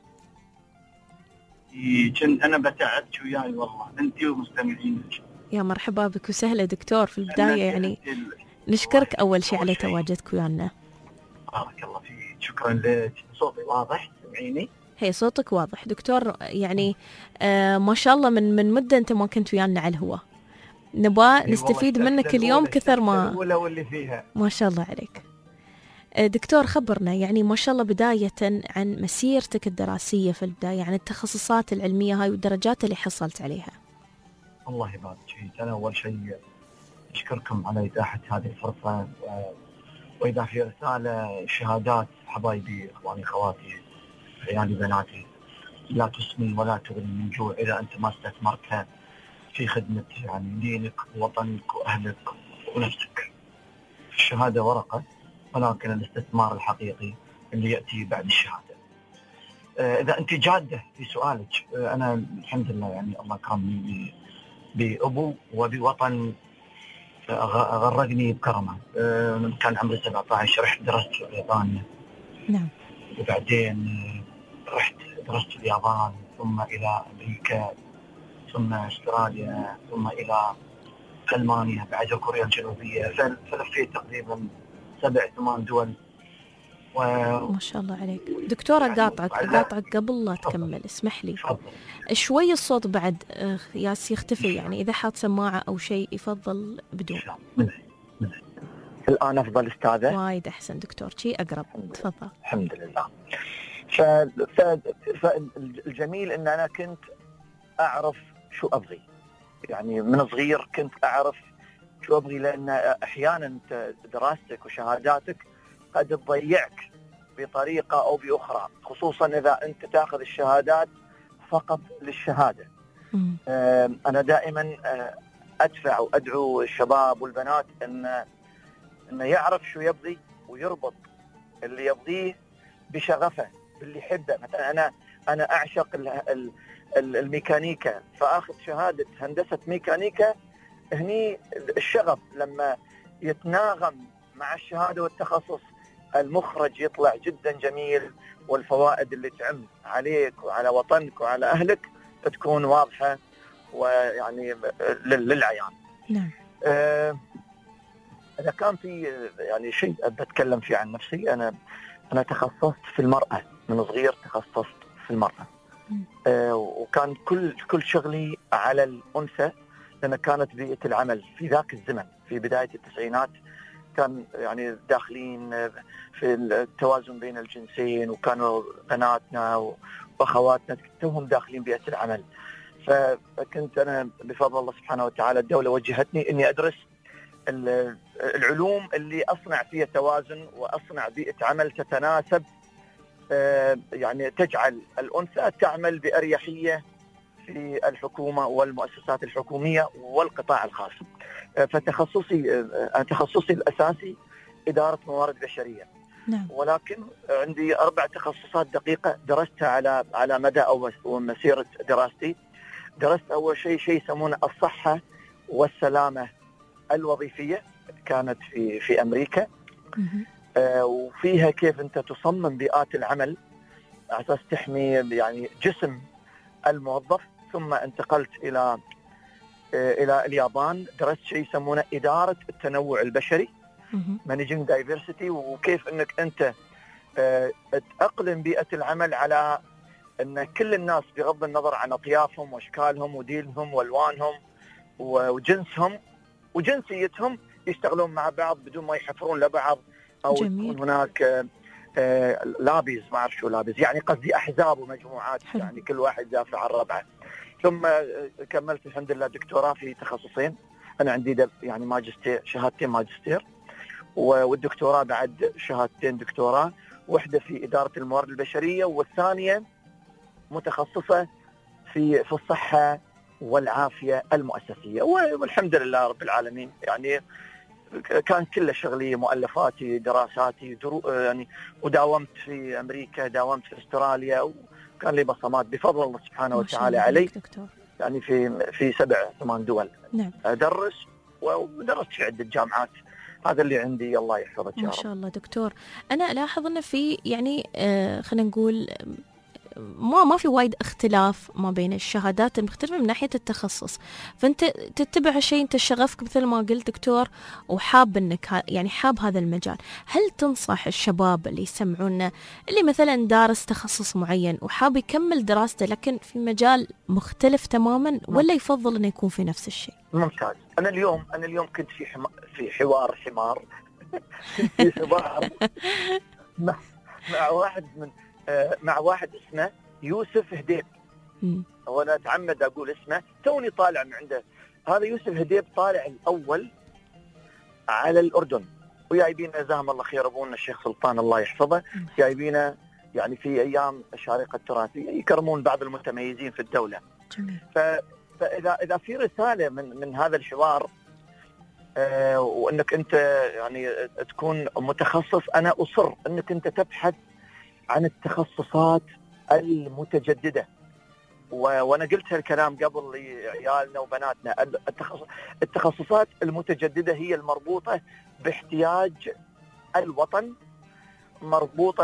كنت أنا بتعبت وياي والله أنت ومستمعينك.
يا مرحبا بك وسهلا دكتور. في البداية يعني نشكرك أول شيء على تواجدك ويانا.
بارك الله فيك، شكرا لك. صوتي واضح سمعيني؟
هي صوتك واضح دكتور، يعني آه ما شاء الله من من مدة أنت ما كنت ويانا على الهواء، نبغى نستفيد منك اليوم كثر ما
الأولى واللي فيها.
ما شاء الله عليك. آه دكتور خبرنا يعني ما شاء الله بداية عن مسيرتك الدراسية في البداية، عن التخصصات العلمية هاي والدرجات اللي حصلت عليها.
الله يبارك فيك. أنا أول شيء أشكركم على إتاحة هذه الفرصة، وإذا في رسالة شهادات حبايبي إخواني خواتي عيالي بناتي، لا تسمن ولا تغني من جوع إذا أنت ما استثمرتها في خدمة يعني دينك ووطنك وأهلك ونفسك. الشهادة ورقة، ولكن الاستثمار الحقيقي اللي يأتي بعد الشهادة. إذا أنت جادة في سؤالك، أنا الحمد لله يعني الله كرمني بأبو وبوطن غرقني بكرمه. أه كان عمري سبعة عشر رحت درست في بريطانيا.
نعم.
وبعدين رحت درست في اليابان، ثم إلى أمريكا، ثم أستراليا، ثم إلى ألمانيا بعد كوريا الجنوبية، فلفيت تقريبا سبع ثمان دول.
و... ما شاء الله عليك دكتورة. يعني قاطعك قاطعك قبل لا تكمل، اسمح لي شوي الصوت بعد ياس يختفي، يعني إذا حاط سماعة أو شيء يفضل بدون.
الآن أفضل أستاذة؟
وايد أحسن دكتور، شي أقرب، تفضل.
الحمد لله. ف... ف... فالجميل إن أنا كنت أعرف شو أبغي، يعني من صغير كنت أعرف شو أبغي، لأن أحيانا دراستك وشهاداتك قد تضيعك بطريقة أو بأخرى، خصوصا إذا أنت تأخذ الشهادات فقط للشهادة. أنا دائما أدفع وأدعو الشباب والبنات أن أنه يعرف شو يبغي ويربط اللي يبغيه بشغفه باللي يحبه. مثلا أنا أنا أعشق الميكانيكا، فأخذ شهادة هندسة ميكانيكا. هني الشغف لما يتناغم مع الشهادة والتخصص المخرج يطلع جدا جميل، والفوائد اللي تعم عليك وعلى وطنك وعلى أهلك تكون واضحة ويعني للعيان.
نعم.
آه إذا كان في يعني شيء بتكلم فيه عن نفسي، أنا أنا تخصصت في المرأة من صغير، تخصصت في المرأة. آه وكان كل كل شغلي على الأنثى، لأن كانت بيئة العمل في ذاك الزمن في بداية التسعينات كان يعني داخلين في التوازن بين الجنسين، وكانوا بناتنا وأخواتنا توهم داخلين بيئة العمل. فكنت أنا بفضل الله سبحانه وتعالى الدولة وجهتني إني أدرس العلوم اللي أصنع فيها توازن وأصنع بيئة عمل تتناسب، يعني تجعل الأنثى تعمل بأريحية في الحكومة والمؤسسات الحكومية والقطاع الخاص. فتخصصي تخصصي الأساسي إدارة موارد بشرية.
نعم.
ولكن عندي أربع تخصصات دقيقة درستها على على مدى أو مسيرة دراستي. درست أول شيء شيء يسمونه الصحة والسلامة الوظيفية، كانت في في أمريكا. آه وفيها كيف أنت تصمم بيئات العمل على أساس تحمي يعني جسم الموظف. ثم انتقلت إلى آه إلى اليابان، درست شيء يسمونه إدارة التنوع البشري، Managing Diversity، وكيف أنك أنت آه تأقلم بيئة العمل على أن كل الناس بغض النظر عن أطيافهم وأشكالهم ودينهم والوانهم وجنسهم وجنسيتهم يشتغلون مع بعض بدون ما يحفرون لبعض أو
جميل.
يكون هناك آه آه لابيز، ما أعرف شو لابيز، يعني قصدي أحزاب ومجموعات حلو. يعني كل واحد دافع عن ربعه. ثم آه كملت الحمد لله دكتوراه في تخصصين. أنا عندي يعني ماجستير، شهادتين ماجستير، والدكتوراه بعد شهادتين دكتوراه، واحدة في إدارة الموارد البشرية والثانية متخصصة في في الصحة والعافية المؤسسية. والحمد لله رب العالمين يعني كان كل شغلي مؤلفاتي دراساتي درو يعني، وداومت في أمريكا، داومت في أستراليا، وكان لي بصمات بفضل الله سبحانه وتعالى علي دكتور. يعني في في سبع ثمان دول.
نعم.
أدرس ودرست في عدة جامعات. هذا اللي عندي، الله يحفظك يا رب.
ما شاء الله دكتور. أنا ألاحظ أن في يعني آه خلينا نقول ما ما في وايد اختلاف ما بين الشهادات المختلفة من ناحية التخصص، فأنت تتبع شيء أنت شغفك مثل ما قلت دكتور وحاب أنك يعني حاب هذا المجال. هل تنصح الشباب اللي يسمعونا اللي مثلا دارس تخصص معين وحاب يكمل دراسته لكن في مجال مختلف تماما، ولا يفضل أنه يكون في نفس الشيء؟
ممتاز. أنا اليوم أنا اليوم كنت في حما... في حوار حمار في حوار مع... مع واحد من مع واحد اسمه يوسف هديب، وانا اتعمد اقول اسمه، توني طالع من عنده. هذا يوسف هديب طالع الاول على الاردن، وجايبينه جزاهم الله خير ابونا الشيخ سلطان الله يحفظه، جايبينه يعني في ايام الشارقه التراثيه يكرمون بعض المتميزين في الدوله.
جميل.
ف... فاذا اذا في رساله من من هذا الحوار آه وانك انت يعني تكون متخصص، انا اصر انك انت تبحث عن التخصصات المتجددة. و... وأنا قلت هالكلام قبل لعيالنا وبناتنا. التخصص... التخصصات المتجددة هي المربوطة باحتياج الوطن، مربوطة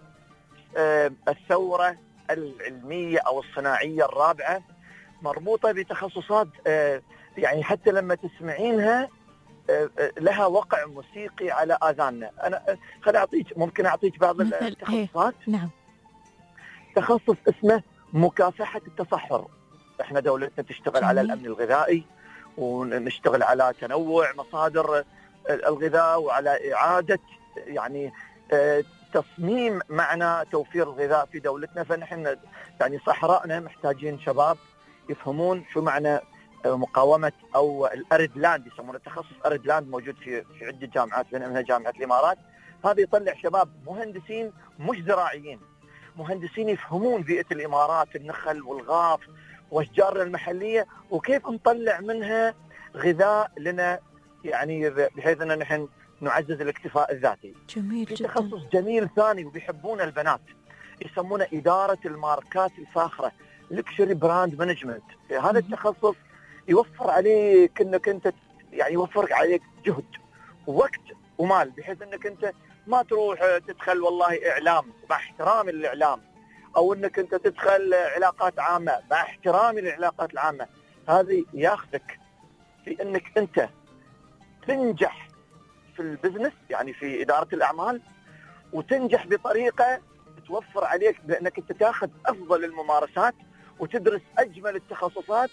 بالثورة العلمية أو الصناعية الرابعة، مربوطة بتخصصات يعني حتى لما تسمعينها لها وقع موسيقي على آذاننا. أنا خليني أعطيك، ممكن أعطيك بعض التخصصات.
نعم.
تخصص اسمه مكافحة التصحر. إحنا دولتنا تشتغل جميل. على الأمن الغذائي، ونشتغل على تنوع مصادر الغذاء، وعلى إعادة يعني تصميم معنى توفير الغذاء في دولتنا. فنحن يعني صحرائنا محتاجين شباب يفهمون شو معنى مقاومة أو الأرد لاند، يسمونه التخصص أرد لاند، موجود في في عدة جامعات منها جامعة الإمارات. هذا يطلع شباب مهندسين مش زراعيين، مهندسين يفهمون بيئة الإمارات، النخل والغاف وأشجارنا المحلية، وكيف نطلع منها غذاء لنا، يعني بحيث أن نحن نعزز الاكتفاء الذاتي.
جميل جدا.
تخصص جميل ثاني وبيحبونه البنات، يسمونه إدارة الماركات الفاخرة، لكشري براند مانجمنت. هذا التخصص يوفر عليك انك انت يعني يوفر عليك جهد ووقت ومال، بحيث انك انت ما تروح تدخل والله اعلام مع احترامي للاعلام، او انك انت تدخل علاقات عامه مع احترامي للعلاقات العامه. هذه ياخذك في انك انت تنجح في البزنس، يعني في اداره الاعمال، وتنجح بطريقه توفر عليك بانك انت تاخذ افضل الممارسات وتدرس اجمل التخصصات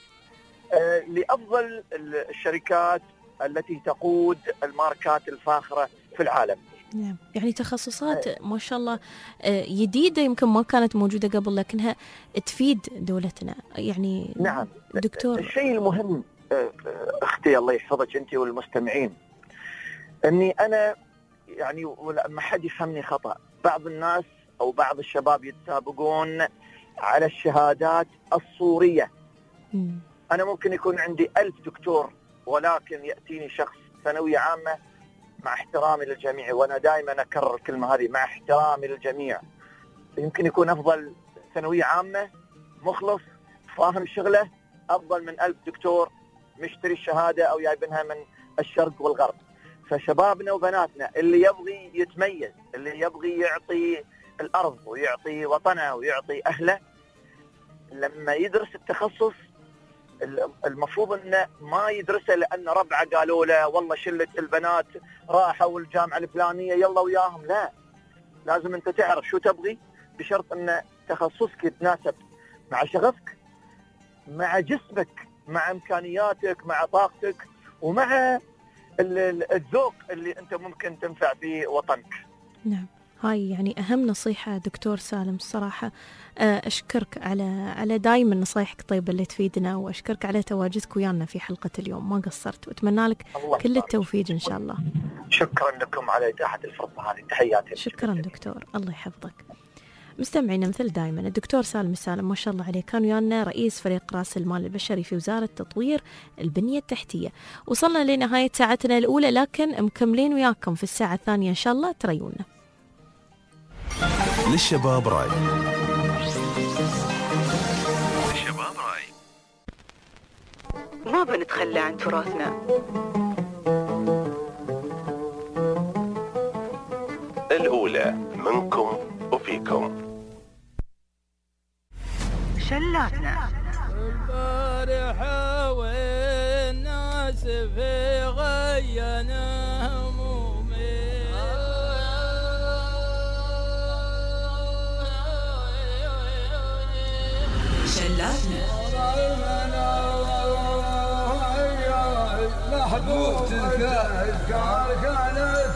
لأفضل الشركات التي تقود الماركات الفاخرة في العالم.
نعم، يعني تخصصات ما شاء الله جديدة، يمكن ما كانت موجودة قبل لكنها تفيد دولتنا. يعني
نعم
دكتور،
الشيء المهم أختي الله يحفظك أنت والمستمعين، أني أنا يعني ما حد يفهمني خطأ، بعض الناس أو بعض الشباب يتسابقون على الشهادات الصورية. م. أنا ممكن يكون عندي ألف دكتور، ولكن يأتيني شخص ثانوية عامة، مع احترامي للجميع، وأنا دائما أكرر الكلمة هذه، مع احترامي للجميع، يمكن يكون أفضل ثانوية عامة، مخلص، فاهم شغله، أفضل من ألف دكتور مشتري الشهادة أو جايبينها من الشرق والغرب. فشبابنا وبناتنا اللي يبغي يتميز، اللي يبغي يعطي الأرض ويعطي وطنه ويعطي أهله، لما يدرس التخصص المفروض انه ما يدرسه لان ربعه قالوا له والله شله البنات راحوا الجامعه الفلانيه يلا وياهم. لا، لازم انت تعرف شو تبغي، بشرط ان تخصصك يتناسب مع شغفك، مع جسمك، مع امكانياتك، مع طاقتك، ومع الذوق اللي انت ممكن تنفع في وطنك.
نعم، هاي يعني أهم نصيحة دكتور سالم الصراحة. أشكرك على على دايما نصايحك طيبة اللي تفيدنا، وأشكرك على تواجدك ويانا في حلقة اليوم، ما قصرت، وأتمنى لك كل التوفيق إن شاء الله.
شكرا لكم على إتاحة الفرصة هذه، تحياتي.
شكرا دكتور، الله يحفظك. مستمعينا مثل دائما الدكتور سالم السالم ما شاء الله عليه كان ويانا رئيس فريق رأس المال البشري في وزارة تطوير البنية التحتية. وصلنا لنهاية ساعتنا الأولى، لكن مكملين وياكم في الساعة الثانية إن شاء الله، تريونا.
للشباب راي.
للشباب راي. ما بنتخلى عن تراثنا.
الأولى منكم وفيكم.
شلاتنا.
البارحة والناس في غينا همومي،
شلاتنا.
محبوبتك كانت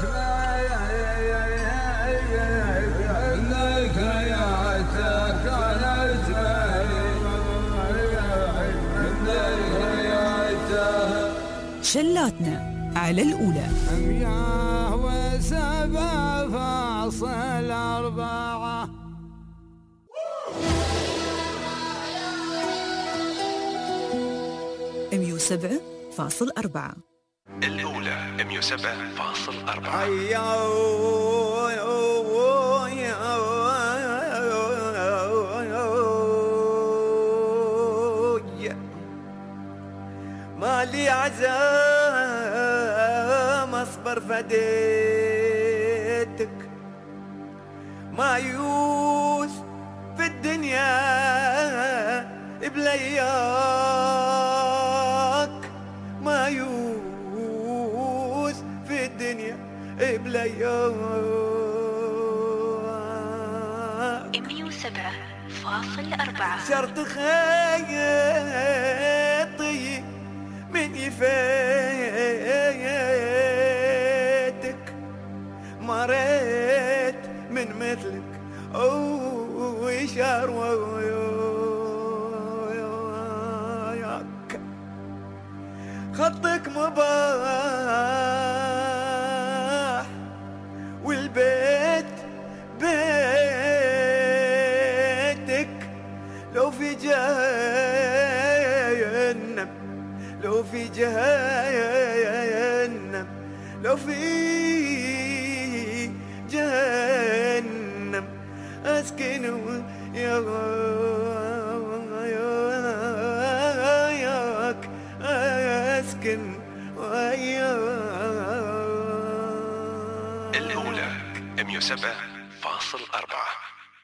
شلاتنا على الأولى.
مياه وسبع فاصل أربعة.
مية وسبعة فاصل أربعة.
الأولى مية وسبعة فاصل أربعة.
مالي عزام اصبر فديتك، مايوس في الدنيا بلياك، بليوم
مية وسبعة فاصل أربعة.
شرط خيطي من يفيتك مريت من مثلك ويشار وياك خطك مباح والبيت بيتك لو في جهنم لو في جهنم لو في جهنم أسكن وياك أسكن وياك.
الأولى مية وسبعة فاصل أربعة.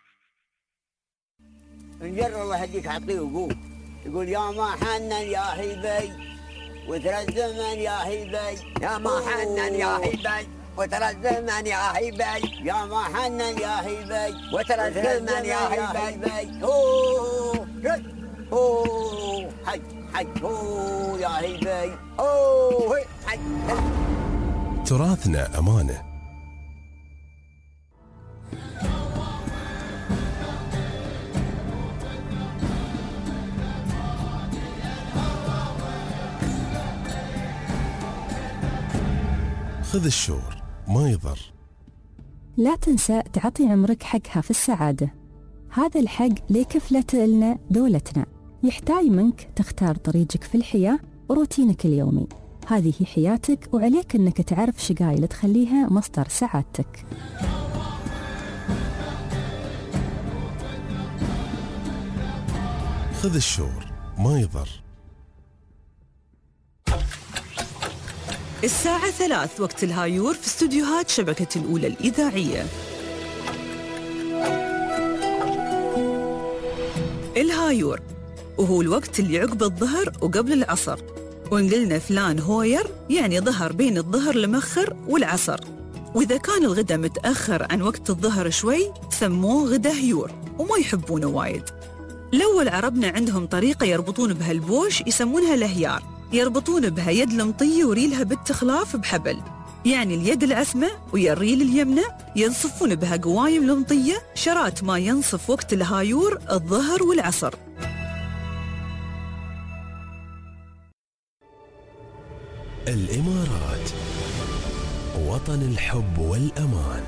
نجر الله يهديك عطيه وقول يقول يا ما حنن يا هيبي وترى الزمن يا هيبي يا ما حنن يا هيبي وترى الزمن يا هيبي يا ما حنن يا هيبي وترى الزمن يا هيبي اوه اوه حي حي اوه يا هيبي اوه حي.
تراثنا أمانة. خذ الشور ما يضر.
لا تنسى تعطي عمرك حقها في السعادة. هذا الحق ليكفلة لنا دولتنا. يحتاج منك تختار طريقك في الحياة وروتينك اليومي. هذه هي حياتك وعليك أنك تعرف شقاي اللي تخليها مصدر سعادتك.
خذ الشور ما يضر.
الساعة ثلاث وقت الهايور في استوديوهات شبكة الأولى الإذاعية. الهايور وهو الوقت اللي عقب الظهر وقبل العصر، وإن قلنا فلان هوير يعني ظهر بين الظهر المخر والعصر، وإذا كان الغدا متأخر عن وقت الظهر شوي سموه غدا هيور وما يحبونه وايد. الأول عربنا عندهم طريقة يربطون بها البوش يسمونها الهيار، يربطون بها يد المطية وريلها بالتخلاف بحبل، يعني اليد العسمة ويا الريل اليمنى ينصفون بها قوايم المطية شرات ما ينصف وقت الهايور الظهر والعصر.
الإمارات وطن الحب والأمان.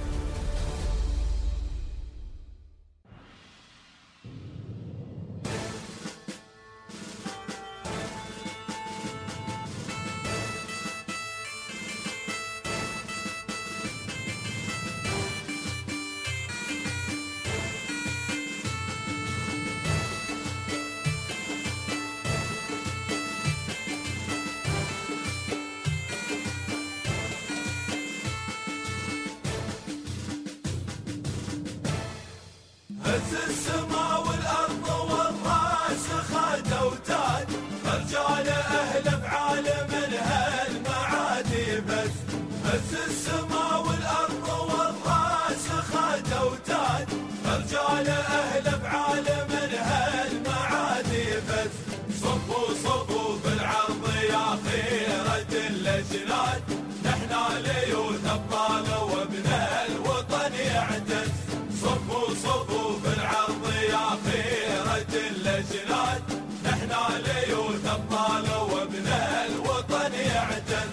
هز السما والأرض والراس خاد أوتاد رجال أهل بعالم هالمعادي بس. هز السما والأرض والراس خاد أوتاد رجال أهل بعالم هالمعادي بس. صبوا صبوا بالعرض يا خيرة الأجناد نحنا ليوث أبطال وابن الوطن يعتز. صبوا صبوا بالعرض يا خيرة الأجناد نحنا ليوث أبطال وابن الوطن يعتز.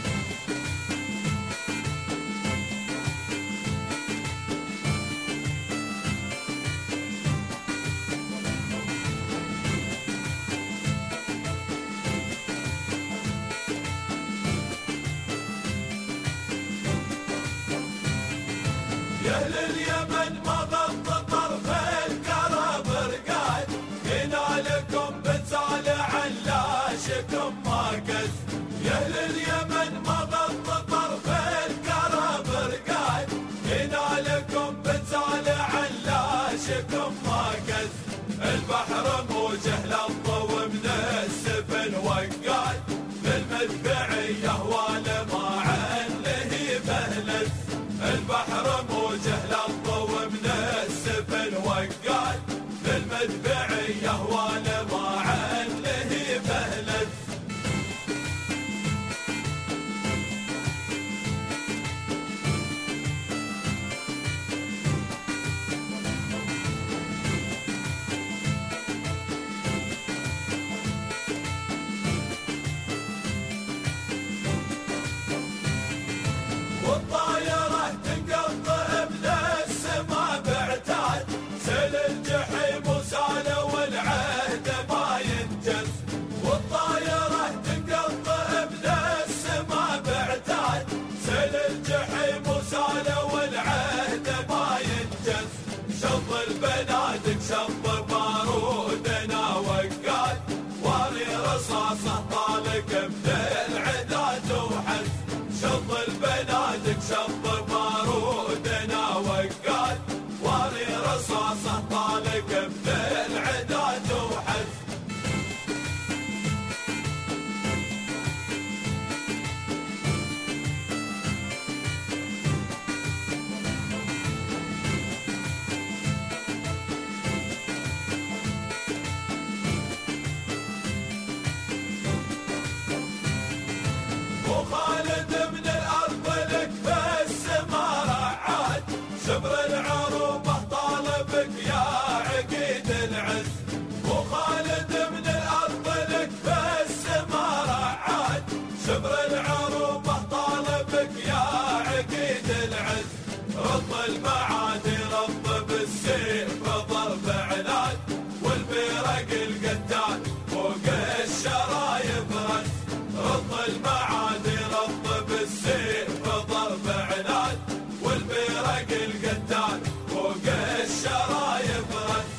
يا أهل اليمن مضت طرف الكرب رقاد ينالكم بتزال علاشكم ما قز. يا أهل اليمن مضت طرف الكرب رقاد ينالكم بتزال علاشكم ما قز. البحر موجه للضو من السفن وقاد للمدفعية والما عنه بهله للمدفعية وانا ما عنه بهلت. والطايرة تنقطع من السما بعتاد سيل الجحيم وسالة والعهد ما ينجز. والطايرة تنقطع من السما بعتاد سيل الجحيم وسالة والعهد ما ينجز. شط البنادق شط بارودنا وقاد واري رصاصة طالق من العداد وحز. شط البنادق شط بارودنا وقاد واري رصاصة طالق من العداد وحز. وخالد من الأرض لك بالسما رعاد شبر العروبة طالبك يا عقيد العز. وخالد من الأرض لك بالسما رعاد شبر العروبة طالبك يا عقيد العز. رط المعادي رط بالسيف ضرب عناد والبيرق القتال فوق الشرايب رز. رط المعادي رط بالسيف ضرب عناد والبيرق القتال فوق الشرايب رز.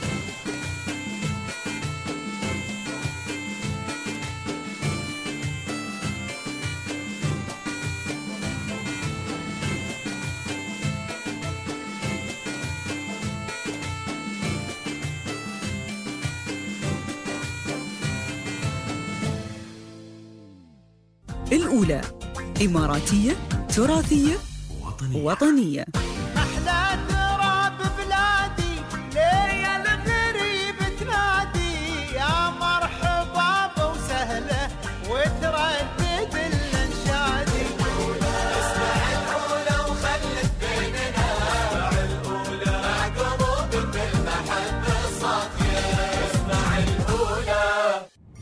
الأولى إماراتية تراثية وطنية, وطنية.
أحلى تراب بلادي ليا الغريب تنادي يا مرحبا وسهلة وتردد الانشادي. اسمع الأولى وخلت بيننا اسمع الأولى مع قلوب بالمحبة الصافية. اسمع الأولى.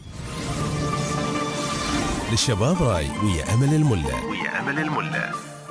للشباب راي ويا أمل الملا
ويا أمل الملا.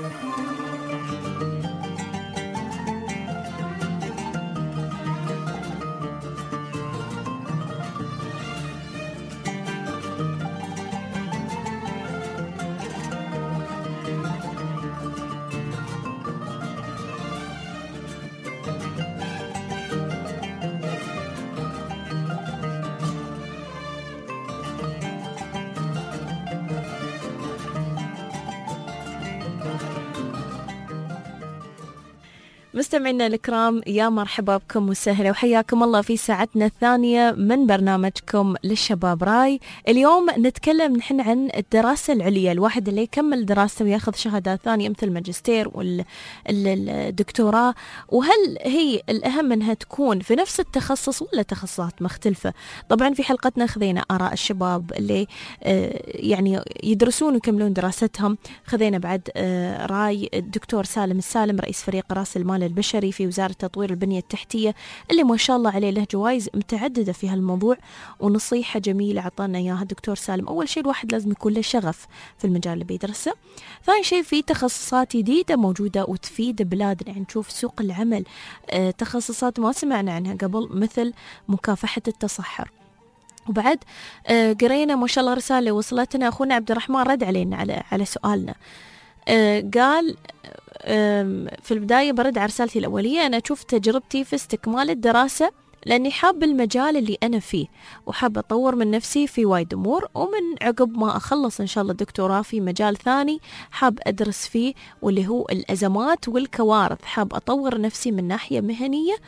مستمعينا الكرام يا مرحبا بكم وسهلا وحياكم الله في ساعتنا الثانية من برنامجكم للشباب راي. اليوم نتكلم نحن عن الدراسة العليا، الواحد اللي يكمل دراسته وياخذ شهادات ثانية مثل الماجستير والدكتوراه، وهل هي الأهم أنها تكون في نفس التخصص ولا تخصصات مختلفة؟ طبعا في حلقتنا خذينا آراء الشباب اللي يعني يدرسون ويكملون دراستهم، خذينا بعد راي الدكتور سالم السالم رئيس فريق رأس المال البشري في وزارة تطوير البنية التحتية اللي ما شاء الله عليه له جوائز متعددة في هالموضوع، ونصيحة جميلة عطانا إياها الدكتور سالم. أول شيء الواحد لازم يكون له شغف في المجال اللي بيدرسه. ثاني شيء في تخصصات جديدة موجودة وتفيد بلادنا، يعني نشوف سوق العمل اه تخصصات ما سمعنا عنها قبل مثل مكافحة التصحر. وبعد اه قرينا ما شاء الله رسالة وصلتنا، أخونا عبد الرحمن رد علينا على على سؤالنا، اه قال في البداية برد على رسالتي الأولية، أنا أشوف تجربتي في استكمال الدراسة لأني حاب المجال اللي أنا فيه وحاب أطور من نفسي في وايد أمور، ومن عقب ما أخلص إن شاء الله دكتوراه في مجال ثاني حاب أدرس فيه واللي هو الأزمات والكوارث، حاب أطور نفسي من ناحية مهنية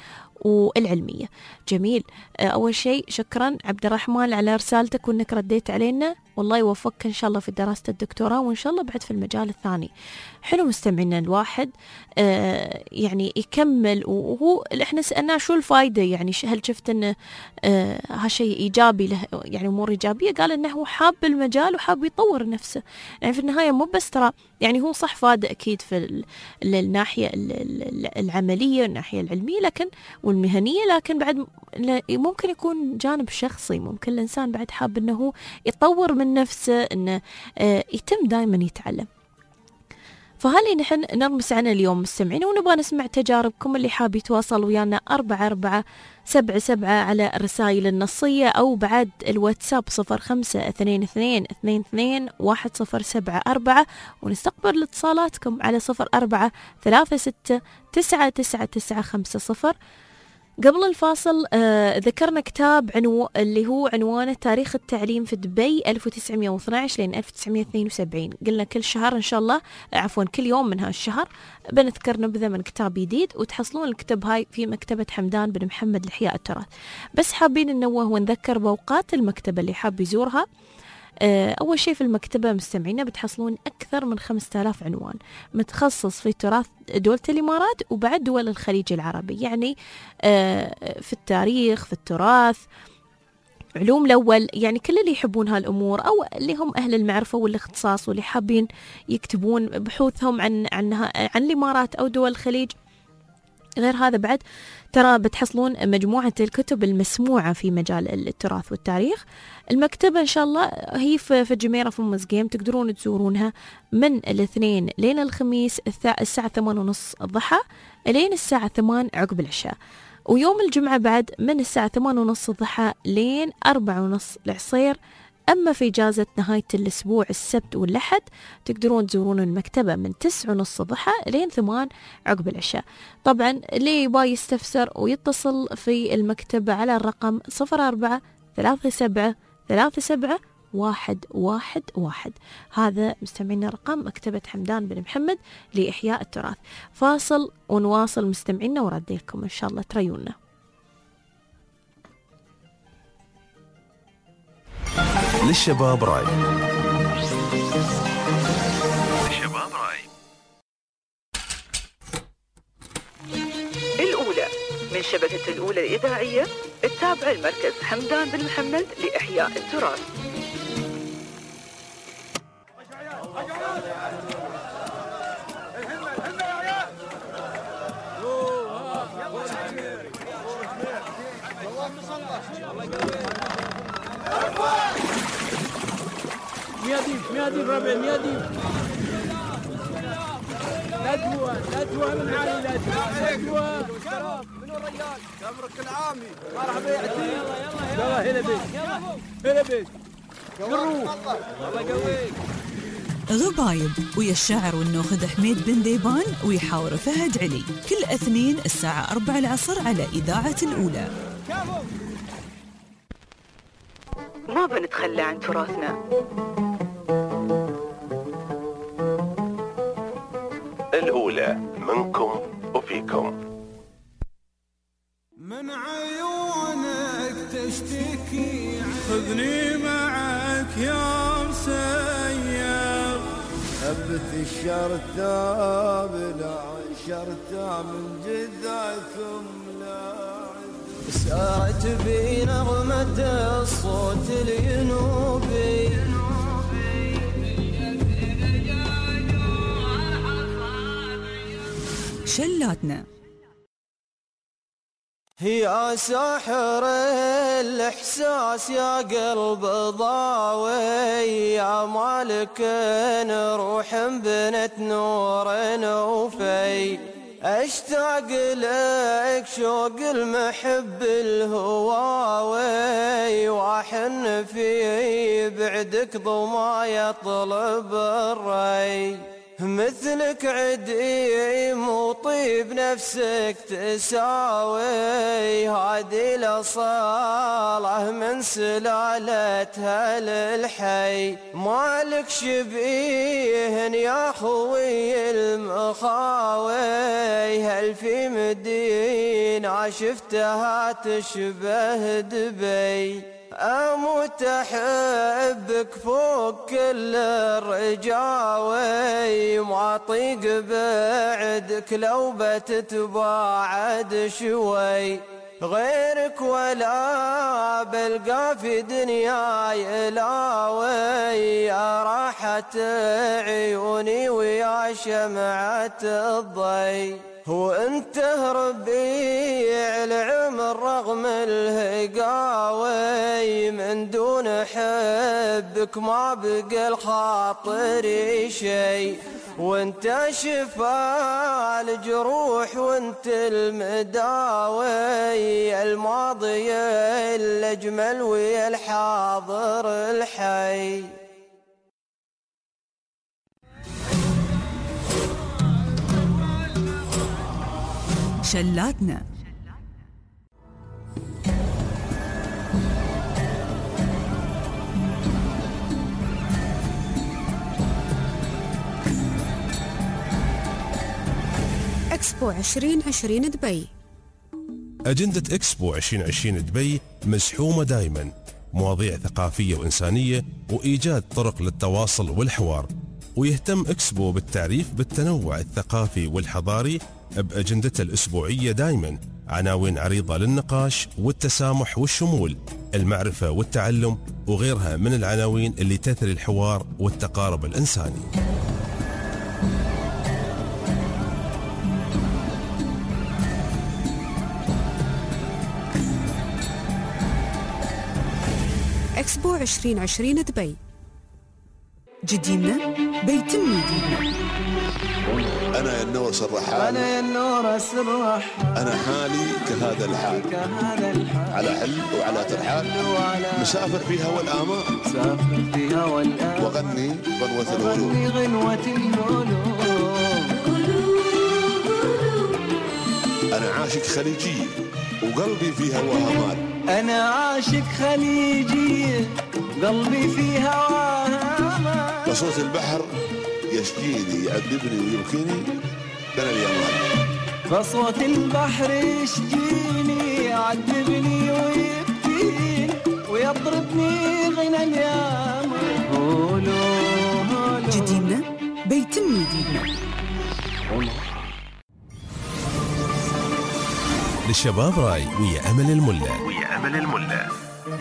والعلمية. جميل. أول شيء شكرا عبد الرحمن على رسالتك وأنك رديت علينا، والله يوفقك إن شاء الله في دراسة الدكتوراه وإن شاء الله بعد في المجال الثاني. حلو مستمعنا الواحد آه يعني يكمل، وهو اللي احنا سألناه شو الفايدة، يعني هل شفت أنه آه هالشيء إيجابي له، يعني أمور إيجابية؟ قال أنه هو حاب المجال وحاب يطور نفسه. يعني في النهاية مو بس ترى يعني هو صح فاده أكيد في الناحية العملية الناحية العلمية لكن والمهنية، لكن بعد ممكن يكون جانب شخصي، ممكن الإنسان بعد حاب أنه يطور من نفسه، أنه يتم دائما يتعلم. فهالي نحن نرمس عنه اليوم مستمعين، ونبغى نسمع تجاربكم. اللي حاب يتواصل ويانا أربعة أربعة سبعة سبعة على الرسائل النصية، أو بعد الواتساب صفر خمسة اثنين اثنين اثنين اثنين واحد صفر سبعة أربعة، ونستقبل اتصالاتكم على صفر أربعة ثلاثة ستة تسعة تسعة تسعة خمسة صفر. قبل الفاصل آه ذكرنا كتاب عنو اللي هو عنوانه تاريخ التعليم في دبي ألف وتسعمائة واثني عشر لين ألف وتسعمائة واثنين وسبعين. قلنا كل شهر إن شاء الله، عفوا كل يوم من هالشهر بنذكر نبذة من كتاب جديد، وتحصلون الكتاب هاي في مكتبة حمدان بن محمد لإحياء التراث. بس حابين ننوه ونذكر بأوقات المكتبة اللي حاب يزورها. أول شيء في المكتبة مستمعينا بتحصلون أكثر من خمسة آلاف عنوان متخصص في تراث دولة الإمارات وبعد دول الخليج العربي، يعني في التاريخ، في التراث، علوم الأول، يعني كل اللي يحبون هالأمور أو اللي هم أهل المعرفة والاختصاص واللي حابين يكتبون بحوثهم عن عنها عن الإمارات أو دول الخليج. غير هذا بعد ترى بتحصلون مجموعة الكتب المسموعة في مجال التراث والتاريخ. المكتبة إن شاء الله هي في الجميرة في المزقيم، تقدرون تزورونها من الاثنين لين الخميس الساعة ثمانية ونص الضحى لين الساعة ثمانية عقب العشاء، ويوم الجمعة بعد من الساعة ثمانية ونص الضحى لين أربعة ونص العصير. أما في إجازة نهاية الأسبوع السبت والأحد تقدرون تزورون المكتبة من تسعة ونص الضحى لين ثمان عقب العشاء. طبعا اللي يبغى يستفسر ويتصل في المكتبة على الرقم صفر أربعة ثلاثة سبعة ثلاثة سبعة واحد واحد واحد. هذا مستمعينا رقم مكتبة حمدان بن محمد لإحياء التراث. فاصل ونواصل مستمعينا وردي لكم إن شاء الله تريونا.
للشباب راي.
للشباب راي. الأولى من شبكة الأولى الإذاعية التابعة لمركز حمدان بن محمد لإحياء التراث.
ميادين ميادين ربع ميادين ندوة ندوة من عائلة ندوة منو الرجال تمرك العامي مرحبا يا عتيق يلا يلا هلا بيك هلا بيك قروه الله يقويك.
غبايب ويا الشاعر والنوخذ حميد بن ذيبان ويحاور فهد علي كل اثنين الساعة أربعة العصر على إذاعة الأولى. ما بنتخلى عن تراثنا.
الأولى منكم وفيكم.
من عيونك تشتكي خذني معك يا مسير.
هبت الشرطة بلا شرطة من جذعكم لاعب. سارت بي نغمة الصوت الينوبي.
شلاتنا
يا ساحر الإحساس يا قلب ضاوي يا مالك نروح بنت نور نوفي. اشتاق لك شوق المحب الهواوي واحن في بعدك ضما يطلب الري. مثلك عديم وطيب نفسك تساوي هاي هادي الأصالة من سلالتها للحي، مالك شبيه يا خوي المخاوي، هل في مدينة شفتها تشبه دبي؟ أموت أحبك فوق كل الرجاوي، ما طيق بعدك لو بتتباعد شوي، غيرك ولا بلقى في دنياي لاوي، يا راحة عيوني ويا شمعة الضي، وانت ربيع العمر رغم الهقاوي، من دون حبك ما بقى الخاطري شي، وانت شفاء الجروح وانت المداوي، الماضي الاجمل ويا الحاضر الحي.
شلاتنا
إكسبو عشرين عشرين دبي.
أجندة إكسبو عشرين عشرين دبي مزحومة دائما، مواضيع ثقافية وإنسانية وإيجاد طرق للتواصل والحوار، ويهتم إكسبو بالتعريف بالتنوع الثقافي والحضاري بأجندته الأسبوعية دائما، عناوين عريضة للنقاش والتسامح والشمول، المعرفة والتعلم وغيرها من العناوين اللي تثري الحوار والتقارب الإنساني.
إكسبو عشرين عشرين دبي.
جديدنا بيتم جديدنا.
أنا يا النورس الرحال،
أنا يا النورس الرحال،
أنا حالي كهذا الحال،
كهذا الحال،
على حل وعلى ترحال، مسافر في هوى الآمال،
مسافر في هوى الآمال،
وغني غنوة القلوب،
وغني غنوة القلوب.
أنا عاشق خليجي وقلبي في هواها مال،
أنا عاشق خليجي قلبي في هواها مال،
بصوت البحر يشجيني يعذبني ويبكيني بين اليمال،
بصوت البحر يشجيني يعذبني ويبكيني ويضربني غنى اليمال. هولو هولو
جديدنا بيتم جديدنا.
للشباب راي ويا أمل الملا.
ويا أمل الملا.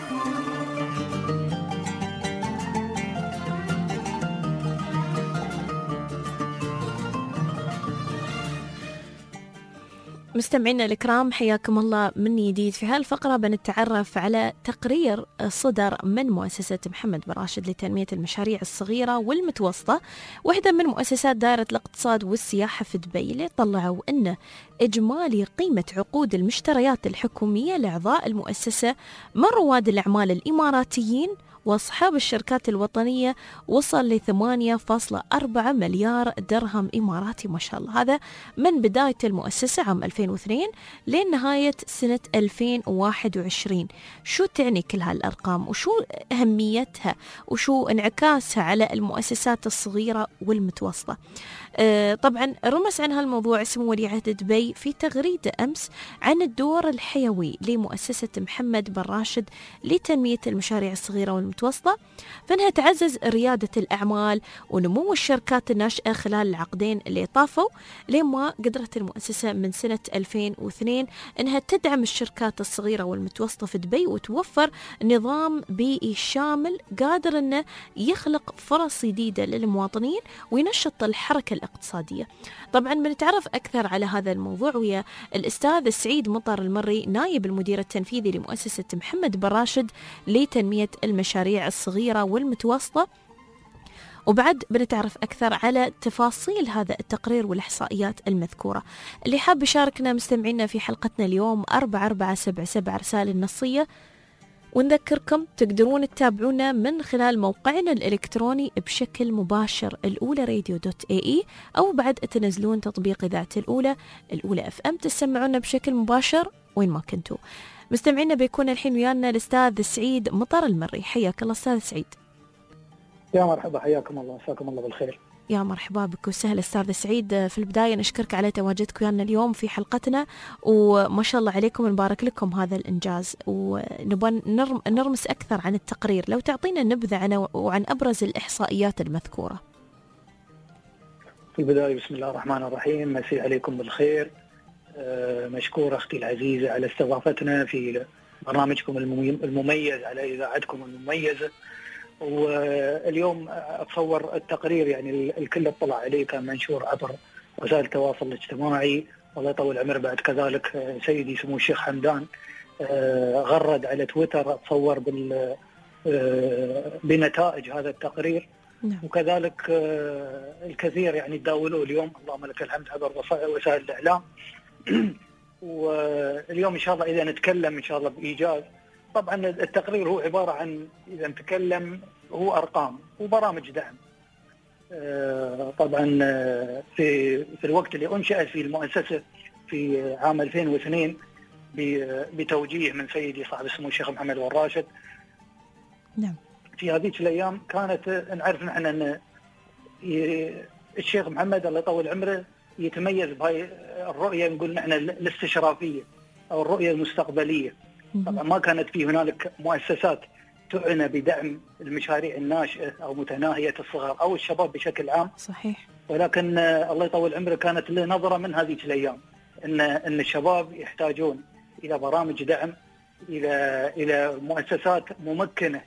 مستمعينا الكرام، حياكم الله من جديد. في هالفقرة بنتعرف على تقرير صدر من مؤسسة محمد بن راشد لتنمية المشاريع الصغيرة والمتوسطة، واحدة من مؤسسات دائرة الاقتصاد والسياحة في دبي، اللي طلعوا أن إجمالي قيمة عقود المشتريات الحكومية لأعضاء المؤسسة من رواد الأعمال الإماراتيين وأصحاب الشركات الوطنية وصل ل ثمانية فاصلة أربعة مليار درهم إماراتي، ما شاء الله. هذا من بداية المؤسسة عام ألفين واثنين لنهاية سنة ألفين وواحد وعشرين. شو تعني كل هالأرقام وشو أهميتها وشو انعكاسها على المؤسسات الصغيرة والمتوسطة؟ آه طبعا رمز عن هالموضوع سمو ولي عهد دبي في تغريدة أمس عن الدور الحيوي لمؤسسة محمد بن راشد لتنمية المشاريع الصغيرة والمتوسطة، فإنها تعزز ريادة الأعمال ونمو الشركات الناشئة خلال العقدين اللي طافوا، لما قدرت المؤسسة من سنة ألفين واثنين أنها تدعم الشركات الصغيرة والمتوسطة في دبي وتوفر نظام بيئي شامل قادر أنه يخلق فرص جديدة للمواطنين وينشط الحركة الاقتصادية. طبعا بنتعرف أكثر على هذا الموضوع ويا الأستاذ السعيد مطر المري، نائب المدير التنفيذي لمؤسسة محمد بن راشد لتنمية المشاريع الصغيرة والمتوسطة، وبعد بنتعرف أكثر على تفاصيل هذا التقرير والإحصائيات المذكورة. اللي حاب يشاركنا مستمعينا في حلقتنا اليوم أربعة أربعة سبعة سبعة رسالة النصية، ونذكركم تقدرون تتابعونا من خلال موقعنا الإلكتروني بشكل مباشر الأولى راديو دوت اي اي، أو بعد تنزلون تطبيق إذاعة الأولى الأولى اف ام تسمعونا بشكل مباشر وين ما كنتوا. مستمعينا بيكون الحين ويانا الأستاذ سعيد مطر المري. حياك الله أستاذ سعيد.
يا مرحبا، حياكم الله، مساكم الله بالخير.
يا مرحبا بك وسهلا أستاذ سعيد. في البداية نشكرك على تواجدك ويانا اليوم في حلقتنا، وما شاء الله عليكم، نبارك لكم هذا الإنجاز، ونبغى نرمس أكثر عن التقرير. لو تعطينا نبذة عنه وعن أبرز الإحصائيات المذكورة.
في البداية بسم الله الرحمن الرحيم، مسي عليكم بالخير. مشكور أختي العزيزة على استضافتنا في برنامجكم المميز، على إذاعتكم المميزة. واليوم أتصور التقرير يعني الكل اطلع عليه، كان منشور عبر وسائل التواصل الاجتماعي، والله يطول عمر. بعد كذلك سيدي سمو الشيخ حمدان غرد على تويتر أتصور بال بنتائج هذا التقرير. نعم. وكذلك الكثير يعني تداولوه اليوم، اللهم لك الحمد، عبر وسائل الإعلام. واليوم إن شاء الله إذا نتكلم إن شاء الله بإيجاز، طبعا التقرير هو عبارة عن، إذا نتكلم، هو أرقام وبرامج دعم. طبعا في في الوقت اللي أنشأت في المؤسسة في عام ألفين واثنين بتوجيه من سيدي صاحب السمو الشيخ محمد والراشد.
نعم.
في هذه الأيام كانت نعرف نحن أن الشيخ محمد الله يطول عمره يتميز بهاي الرؤية، نقول نحن الاستشرافية أو الرؤية المستقبلية. طبعا ما كانت في هنالك مؤسسات تعنى بدعم المشاريع الناشئة أو متناهية الصغر أو الشباب بشكل عام.
صحيح.
ولكن الله يطول عمره كانت له نظرة من هذه الأيام أن أن الشباب يحتاجون إلى برامج دعم، إلى إلى مؤسسات ممكنة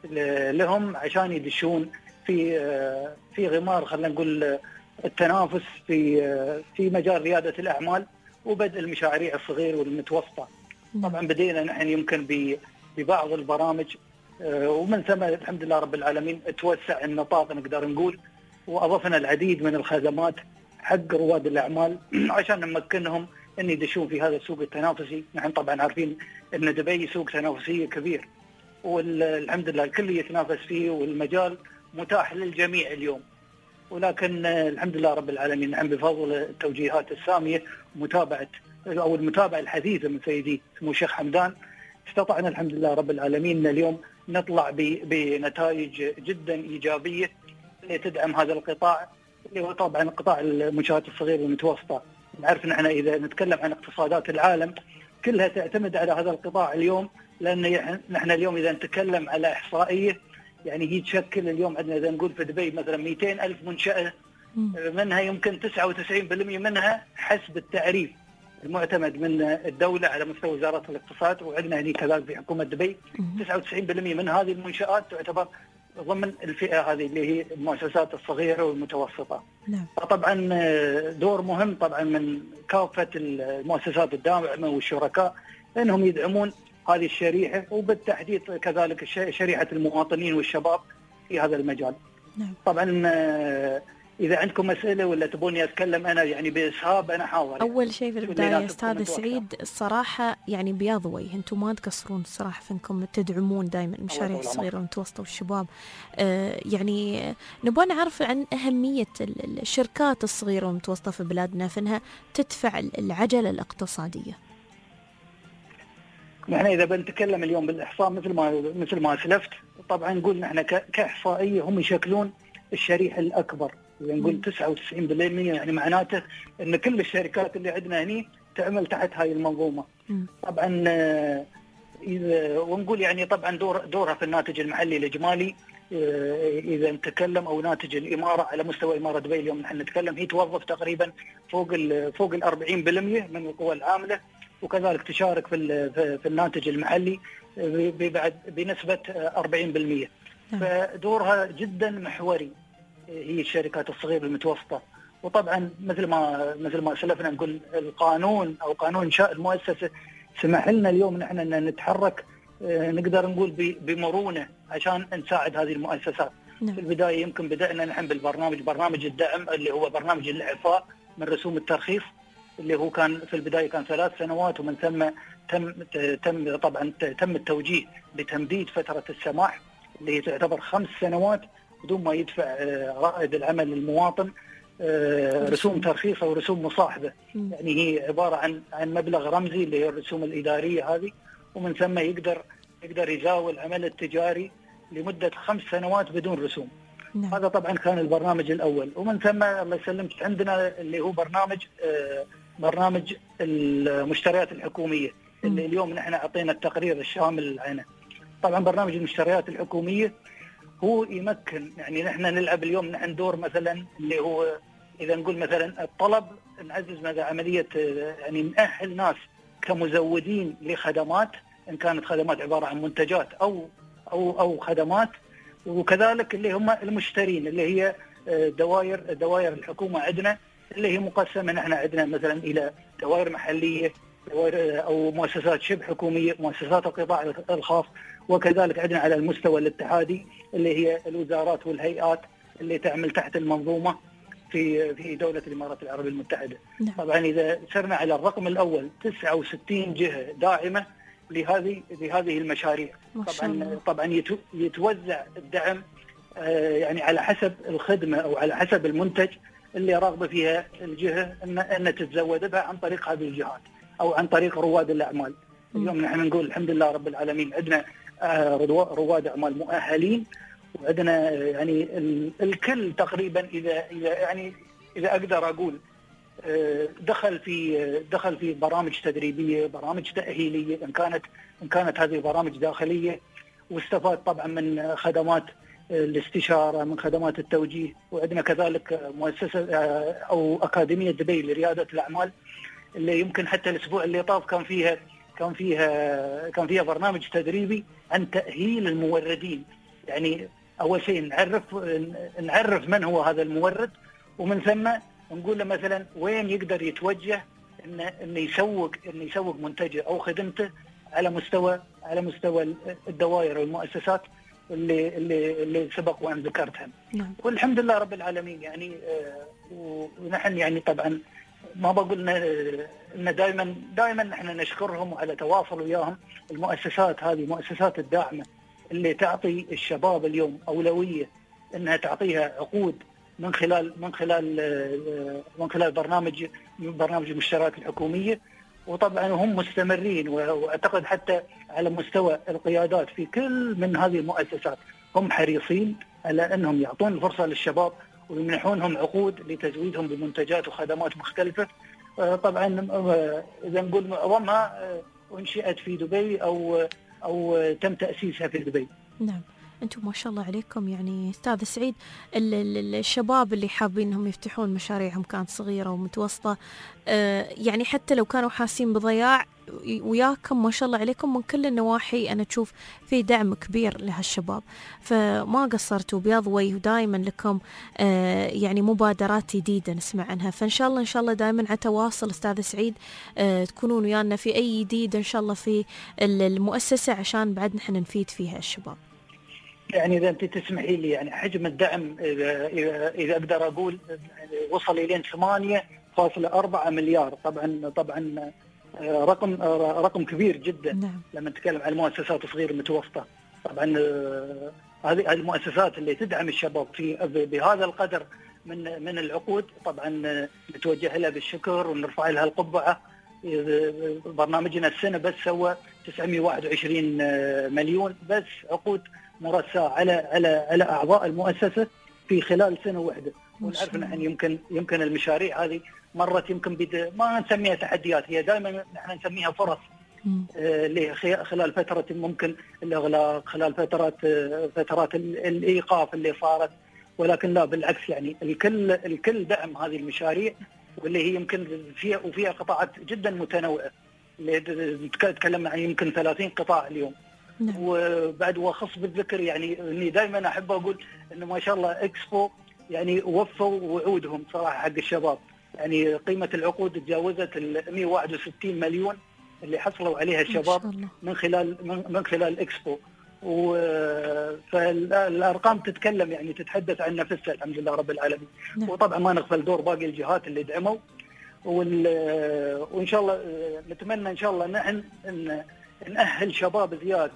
لهم عشان يدشون في في غمار، خلينا نقول التنافس في في مجال ريادة الأعمال وبدء المشاريع الصغيرة والمتوسطة. طبعا بدينا نحن يمكن ببعض البرامج، ومن ثم الحمد لله رب العالمين توسع النطاق نقدر نقول، وأضفنا العديد من الخدمات حق رواد الأعمال عشان نمكنهم أن يدشون في هذا السوق التنافسي. نحن طبعا عارفين أن دبي سوق تنافسي كبير، والحمد لله الكل يتنافس فيه، والمجال متاح للجميع اليوم. ولكن الحمد لله رب العالمين نحن بفضل التوجيهات السامية ومتابعة أو المتابعة الحديثة من سيدي سمو الشيخ حمدان، استطعنا الحمد لله رب العالمين اليوم نطلع بنتائج جدا إيجابية اللي تدعم هذا القطاع، اللي هو طبعا قطاع المنشآت الصغيرة والمتوسطة. نعرف نحن إذا نتكلم عن اقتصادات العالم كلها تعتمد على هذا القطاع اليوم، لأن نحن اليوم إذا نتكلم على إحصائية يعني هي تشكل اليوم عندنا إذا نقول في دبي مثلا مئتين ألف منشأة، منها يمكن تسعة وتسعين بالمئة منها حسب التعريف المعتمد من الدولة على مستوى وزارة الاقتصاد، وعندنا هنا كذلك في حكومة دبي تسعة وتسعين بالمئة من هذه المنشآت تعتبر ضمن الفئة هذه اللي هي المؤسسات الصغيرة والمتوسطة.
نعم.
طبعا دور مهم طبعا من كافة المؤسسات الداعمة والشركاء انهم يدعمون هذه الشريحة، وبالتحديد كذلك شريحة المواطنين والشباب في هذا المجال.
نعم.
طبعا إذا عندكم أسئلة ولا تبوني أتكلم أنا يعني بإسهاب أنا حاول.
أول شيء في البداية أستاذ سعيد، الصراحة يعني بياض وجه، أنتم ما تقصرون الصراحة في أنكم تدعمون دائما المشاريع الصغيرة والمتوسطة والشباب. آه يعني نبغى نعرف عن أهمية الشركات الصغيرة والمتوسطة في بلادنا في أنها تدفع العجلة الاقتصادية.
نحن إذا بنتكلم اليوم بالإحصاء مثل ما مثل ما سلفت، طبعا نقول نحن كإحصائية هم يشكلون الشريحة الأكبر، نقول تسعة وتسعين بالمئة، يعني معناته أن كل الشركات اللي عندنا هني تعمل تحت هاي المنظومة.
م.
طبعا إذا ونقول يعني طبعا دور دورها في الناتج المحلي الإجمالي، إذا نتكلم أو ناتج الإمارة على مستوى إمارة دبي اليوم نحن نتكلم هي توظف تقريبا فوق ال فوق ال أربعين بالمئة من القوى العاملة، وكذلك تشارك في في الناتج المحلي بعد بنسبة أربعين بالمئة. فدورها جدا محوري هي الشركات الصغيرة المتوسطة. وطبعا مثل ما مثل ما سلفنا نقول القانون او قانون انشاء المؤسسه سمح لنا اليوم نحن ان نتحرك نقدر نقول بمرونه عشان نساعد هذه المؤسسات.
نعم.
في البدايه يمكن بدانا نحن بالبرنامج برنامج الدعم اللي هو برنامج الاعفاء من رسوم الترخيص، اللي هو كان في البدايه كان ثلاث سنوات، ومن ثم تم تم طبعا تم التوجيه لتمديد فتره السماح اللي هي تعتبر خمس سنوات بدون ما يدفع رائد العمل للمواطن. رسوم ترخيص او رسوم مصاحبه. يعني هي عباره عن عن مبلغ رمزي اللي هي الرسوم الاداريه هذه، ومن ثم يقدر يقدر يزاول العمل التجاري لمده خمس سنوات بدون رسوم. نعم. هذا طبعا كان البرنامج الاول، ومن ثم الله يسلمك عندنا اللي هو برنامج برنامج المشتريات الحكوميه اللي اليوم نحن اعطينا التقرير الشامل عنه. طبعا برنامج المشتريات الحكوميه هو يمكن، يعني نحن نلعب اليوم نحن دور مثلا اللي هو اذا نقول مثلا الطلب، نعزز مدى عمليه يعني نأهل ناس كمزودين لخدمات، ان كانت خدمات عباره عن منتجات او او او خدمات، وكذلك اللي هم المشترين اللي هي دوائر دوائر الحكومه عندنا اللي هي مقسمه. نحن عندنا مثلا الى دوائر محليه، دوائر او مؤسسات شبه حكوميه، مؤسسات القطاع الخاص، وكذلك عندنا على المستوى الاتحادي اللي هي الوزارات والهيئات اللي تعمل تحت المنظومه في في دوله الامارات العربيه المتحده. نعم. طبعا اذا سرنا على الرقم الاول تسعة وستين جهه داعمه لهذه لهذه المشاريع. طبعا طبعا يتوزع الدعم يعني على حسب الخدمه او على حسب المنتج اللي راغبه فيها الجهه ان ان تتزود بها عن طريق هذه الجهات او عن طريق رواد الاعمال. اليوم نحن نقول الحمد لله رب العالمين عندنا رواد اعمال مؤهلين، وعندنا يعني الكل تقريبا اذا اذا يعني اذا اقدر اقول دخل في دخل في برامج تدريبيه، برامج تاهيليه، ان كانت ان كانت هذه برامج داخليه، واستفاد طبعا من خدمات الاستشاره، من خدمات التوجيه. وعندنا كذلك مؤسسه او اكاديميه دبي لرياده الاعمال اللي يمكن حتى الاسبوع اللي طاف كان فيها كان فيها كان فيها برنامج تدريبي عن تاهيل الموردين. يعني اول شيء نعرف نعرف من هو هذا المورد، ومن ثم نقول له مثلا وين يقدر يتوجه انه انه يسوق انه يسوق منتجه او خدمته على مستوى على مستوى الدوائر والمؤسسات اللي اللي اللي سبق وان ذكرتها. نعم. والحمد لله رب العالمين يعني آه ونحن يعني طبعا ما بقول ان دائما دائما نحن نشكرهم على تواصل وياهم. المؤسسات هذه مؤسسات الداعمه اللي تعطي الشباب اليوم اولويه انها تعطيها عقود من خلال من خلال من خلال برنامج برنامج المشتريات الحكوميه. وطبعا هم مستمرين، واعتقد حتى على مستوى القيادات في كل من هذه المؤسسات هم حريصين على انهم يعطون الفرصه للشباب ويمنحونهم عقود لتزويدهم بمنتجات وخدمات مختلفه. طبعا اذا نقول معظمها انشئت في دبي او او تم تاسيسها في دبي.
نعم. أنتم ما شاء الله عليكم يعني أستاذ سعيد، الشباب اللي حابين أنهم يفتحون مشاريعهم كانت صغيرة ومتوسطة، يعني حتى لو كانوا حاسين بضياع وياكم ما شاء الله عليكم من كل النواحي، أنا تشوف في دعم كبير لهالشباب، فما قصرتوا بياض وجه، ودائما لكم يعني مبادرات جديدة نسمع عنها. فإن شاء الله إن شاء الله دائما على تواصل أستاذ سعيد، تكونون ويانا في أي جديد إن شاء الله في المؤسسة عشان بعد نحن نفيد فيها الشباب.
يعني إذا أنت تسمحي لي يعني حجم الدعم إذا إذا أقدر أقول وصل إلى ثمانية فاصلة أربعة مليار. طبعا طبعا رقم رقم كبير جدا. نعم. لما نتكلم عن المؤسسات الصغيرة المتوسطة. طبعا هذه المؤسسات اللي تدعم الشباب في بهذا القدر من من العقود طبعا نتوجه لها بالشكر ونرفع لها القبعة. برنامجنا السنة بس سوى تسعمئة وواحد وعشرين مليون بس عقود مرساه على على على اعضاء المؤسسه في خلال سنه واحده. ونعرف ان يمكن يمكن المشاريع هذه مرت يمكن بد... ما نسميها تحديات، هي دائما نحن نسميها فرص اللي آه خلال فتره ممكن الاغلاق، خلال فترات آه فترات الايقاف اللي صارت. ولكن لا بالعكس، يعني الكل الكل دعم هذه المشاريع، واللي هي يمكن فيها وفيها قطاعات جدا متنوعه اللي نتكلم عن يمكن ثلاثين قطاع اليوم. نعم. وبعد وخص بالذكر يعني اني دائما احب اقول انه ما شاء الله اكسبو يعني وفوا وعودهم صراحه حق الشباب. يعني قيمه العقود تجاوزت ال مئة وواحد وستين مليون اللي حصلوا عليها الشباب من خلال من خلال اكسبو. فالارقام تتكلم يعني تتحدث عن نفسها الحمد لله رب العالمين. نعم. وطبعا ما نغفل دور باقي الجهات اللي دعموا، وان شاء الله نتمنى ان شاء الله نحن ان نأهل شباب زيادة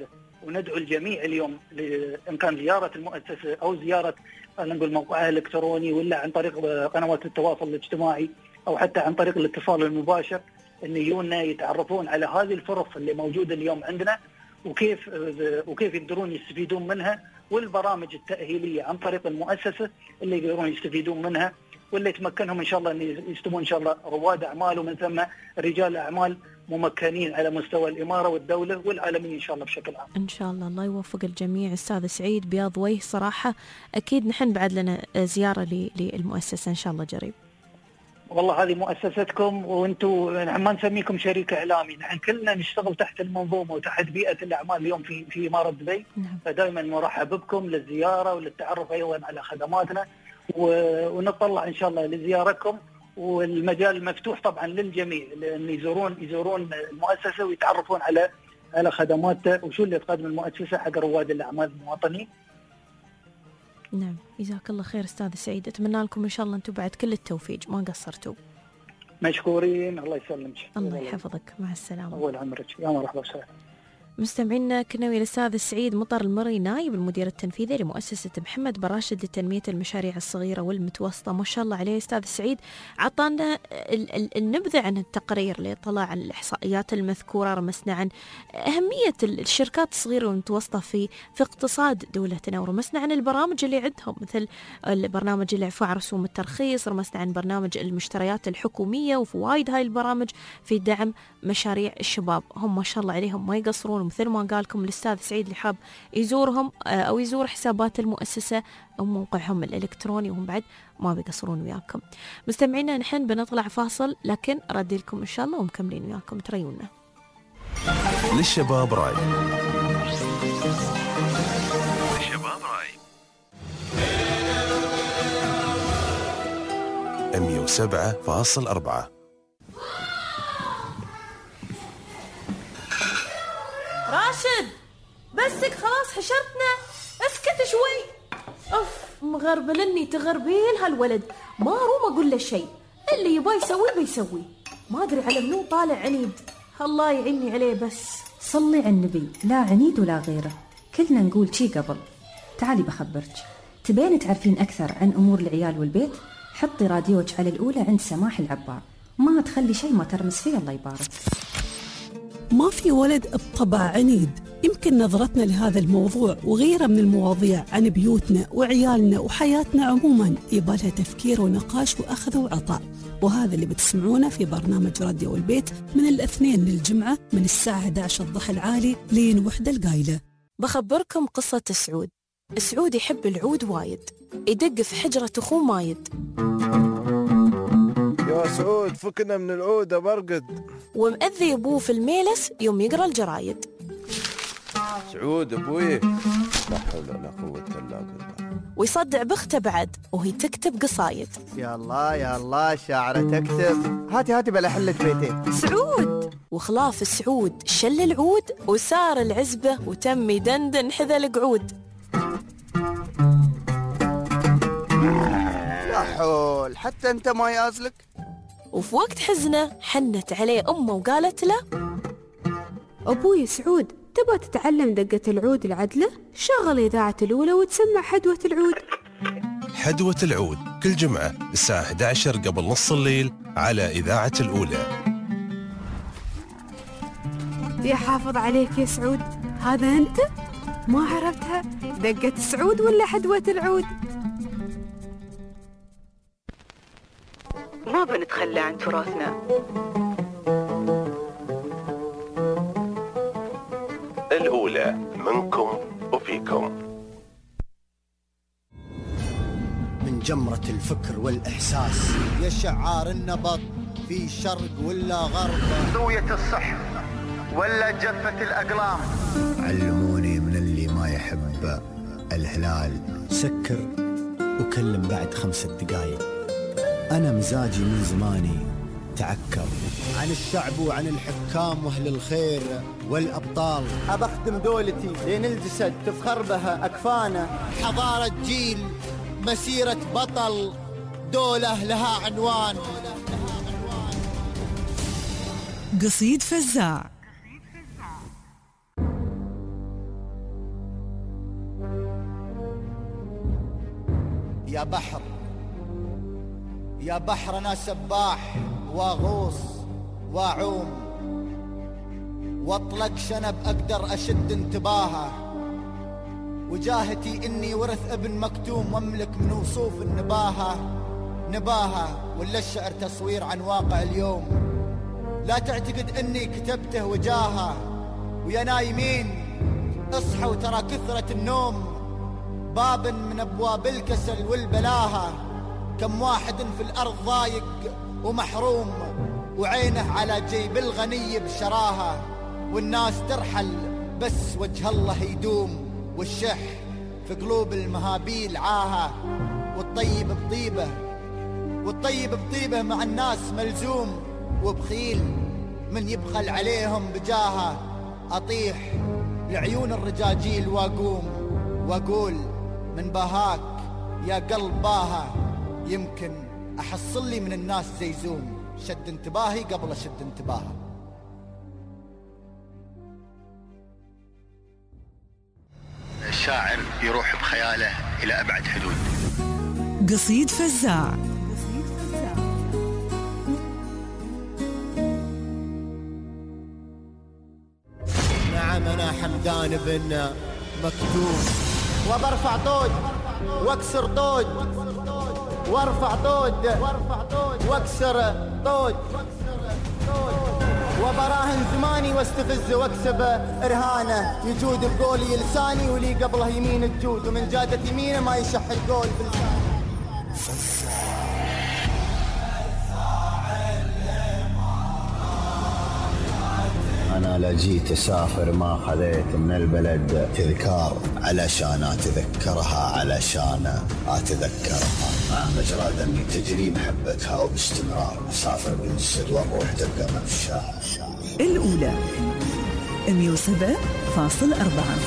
وندعو الجميع اليوم إن كان زيارة المؤسسة أو زيارة نقول موقعها الإلكتروني ولا عن طريق قنوات التواصل الاجتماعي أو حتى عن طريق الاتصال المباشر، إن يجونا يتعرفون على هذه الفرص اللي موجودة اليوم عندنا وكيف وكيف يقدرون يستفيدون منها، والبرامج التأهيلية عن طريق المؤسسة اللي يقدرون يستفيدون منها، واللي يتمكنهم إن شاء الله أن يستمون إن شاء الله رواد أعمال ومن ثم رجال أعمال ممكنين على مستوى الإمارة والدولة والعالمية إن شاء الله بشكل عام.
إن شاء الله. الله يوفق الجميع. أستاذ سعيد بياض وجه صراحة. أكيد نحن بعد لنا زيارة للمؤسسة إن شاء الله قريب.
والله هذه مؤسستكم وانتم ما نسميكم شريك اعلامي، نحن كلنا نشتغل تحت المنظومه وتحت بيئه الاعمال اليوم في في اماره دبي. نعم. فدائما مرحب بكم للزياره وللتعرف ايضا على خدماتنا، ونطلع ان شاء الله لزيارتكم، والمجال مفتوح طبعا للجميع لان يزورون يزورون المؤسسه ويتعرفون على على خدماتها وشو اللي تقدم المؤسسه حق رواد الاعمال المواطنين.
نعم، جزاك الله خير أستاذ سعيد. أتمنى لكم إن شاء الله أنتم بعد كل التوفيق، ما قصرتوا.
مشكورين، الله يسلمك.
الله يحفظك، مع السلامة.
أول عمرك، يا مرحبا وسهلا.
مستمعينا كنا ويا الأستاذ سعيد مطر المري نائب المدير التنفيذي لمؤسسة محمد بن راشد لتنمية المشاريع الصغيرة والمتوسطة. ما شاء الله عليه أستاذ سعيد، عطانا النبذة عن التقرير اللي طلع عن الإحصائيات المذكورة، رمسنا عن أهمية الشركات الصغيرة والمتوسطة في في اقتصاد دولتنا، ورمسنا عن البرامج اللي عندهم مثل البرنامج الإعفاء عن رسوم الترخيص، رمسنا عن برنامج المشتريات الحكومية وفوائد هاي البرامج في دعم مشاريع الشباب. هم ما شاء الله عليهم ما يقصرون، مثل ما قال لكم الأستاذ سعيد اللي حاب يزورهم أو يزور حسابات المؤسسة أو موقعهم الإلكتروني وهم بعد ما بيقصرون وياكم. مستمعينا نحن بنطلع فاصل لكن ردي لكم إن شاء الله ومكملين وياكم، تريونا.
للشباب راي، للشباب راي مية وسبعة فاصل أربعة.
راشد بسك خلاص حشرتنا، اسكت شوي. أوف مغربلني تغربيل هالولد، ما روم أقول له شيء، اللي يبغى يسوي بيسوي، ما أدري على منو طالع عنيد، الله يعيني عليه. بس
صلي على النبي، لا عنيد ولا غيره، كلنا نقول شي قبل. تعالي بخبرك، تبين تعرفين أكثر عن أمور العيال والبيت؟ حطي راديوك على الأولى عند سماح العبار، ما تخلي شيء ما ترمس فيه الله يبارك.
ما في ولد بطبع عنيد، يمكن نظرتنا لهذا الموضوع وغيره من المواضيع عن بيوتنا وعيالنا وحياتنا عموما يبالها تفكير ونقاش وأخذ وعطاء، وهذا اللي بتسمعونه في برنامج راديو البيت من الاثنين للجمعة من الساعة إحدى عشر الضحى العالي لين وحدة القايلة.
بخبركم قصة سعود. سعود يحب العود وايد، يدق في حجرة أخوه مايد.
يا سعود فكنا من العود برقد.
ومأذي أبوه في الميلس يوم يقرأ الجرايد.
سعود أبوي، لا حول ولا قوة إلا بالله.
ويصدع بخته بعد وهي تكتب قصايد.
يا الله يا الله شاعرة تكتب، هاتي هاتي بلا حلة بيتين.
سعود وخلاف السعود شل العود وسار العزبة وتم يدندن حذا القعود.
لا حول، حتى أنت ما يازلك.
وفي وقت حزنه حنت عليه أمه وقالت له:
أبوي سعود، تبغى تتعلم دقة العود العدلة؟ شغل إذاعة الأولى وتسمع حدوة العود.
حدوة العود كل جمعة الساعة إحدى عشر قبل نص الليل على إذاعة الأولى.
يا حافظ عليك يا سعود، هذا أنت؟ ما عرفتها دقة سعود ولا حدوة العود؟
ما بنتخلى عن تراثنا.
الأولى منكم وفيكم.
من جمرة الفكر والإحساس
يا شعار النبض في شرق ولا غرب،
ضوية الصحف ولا جفة الأقلام.
علموني من اللي ما يحب الهلال سكر وكلم بعد خمسة دقايق. أنا مزاجي من زماني تعكر
عن الشعب وعن الحكام واهل الخير والأبطال.
أبخدم دولتي لين الجسد تفخر بها أكفانا.
حضارة جيل، مسيرة بطل، دولة لها عنوان.
قصيد فزاع.
يا بحر يا بحر أنا سباح واغوص واعوم واطلق شنب أقدر أشد انتباهه، وجاهتي إني ورث ابن مكتوم واملك من وصوف النباهة نباهة، ولا الشعر تصوير عن واقع اليوم. لا تعتقد إني كتبته وجاهه، ويا نايمين اصحوا ترى كثرة النوم باب من أبواب الكسل والبلاهة. كم واحد في الأرض ضايق ومحروم وعينه على جيب الغني بشراهة، والناس ترحل بس وجه الله يدوم، والشح في قلوب المهابيل عاهة. والطيب بطيبه والطيب بطيبه مع الناس ملزوم، وبخيل من يبخل عليهم بجاهه. أطيح لعيون الرجاجيل واقوم واقول من باهاك يا قلب باها، يمكن أحصل لي من الناس زيزوم، شد انتباهي قبل أشد انتباهه.
الشاعر يروح بخياله إلى أبعد حدود.
قصيد فزاع.
نعم أنا حمدان بن مكتوم، وبرفع طود واكسر طود، وارفع طود واكسر طود، وبراهن زماني واستفز واكسب ارهانه. يجود بقولي لساني ولي قبله يمين تجود، ومن جادة يمينه ما يشح القول بلساني.
أنا لجيت أسافر ما خذيت من البلد تذكار، علشان أتذكرها علشان أتذكرها مع مجرى دمي تجري محبتها، وباستمرار أسافر بالجسد وأروح تبقى مفشاها.
الأولى مية وسبعة فاصل أربعة.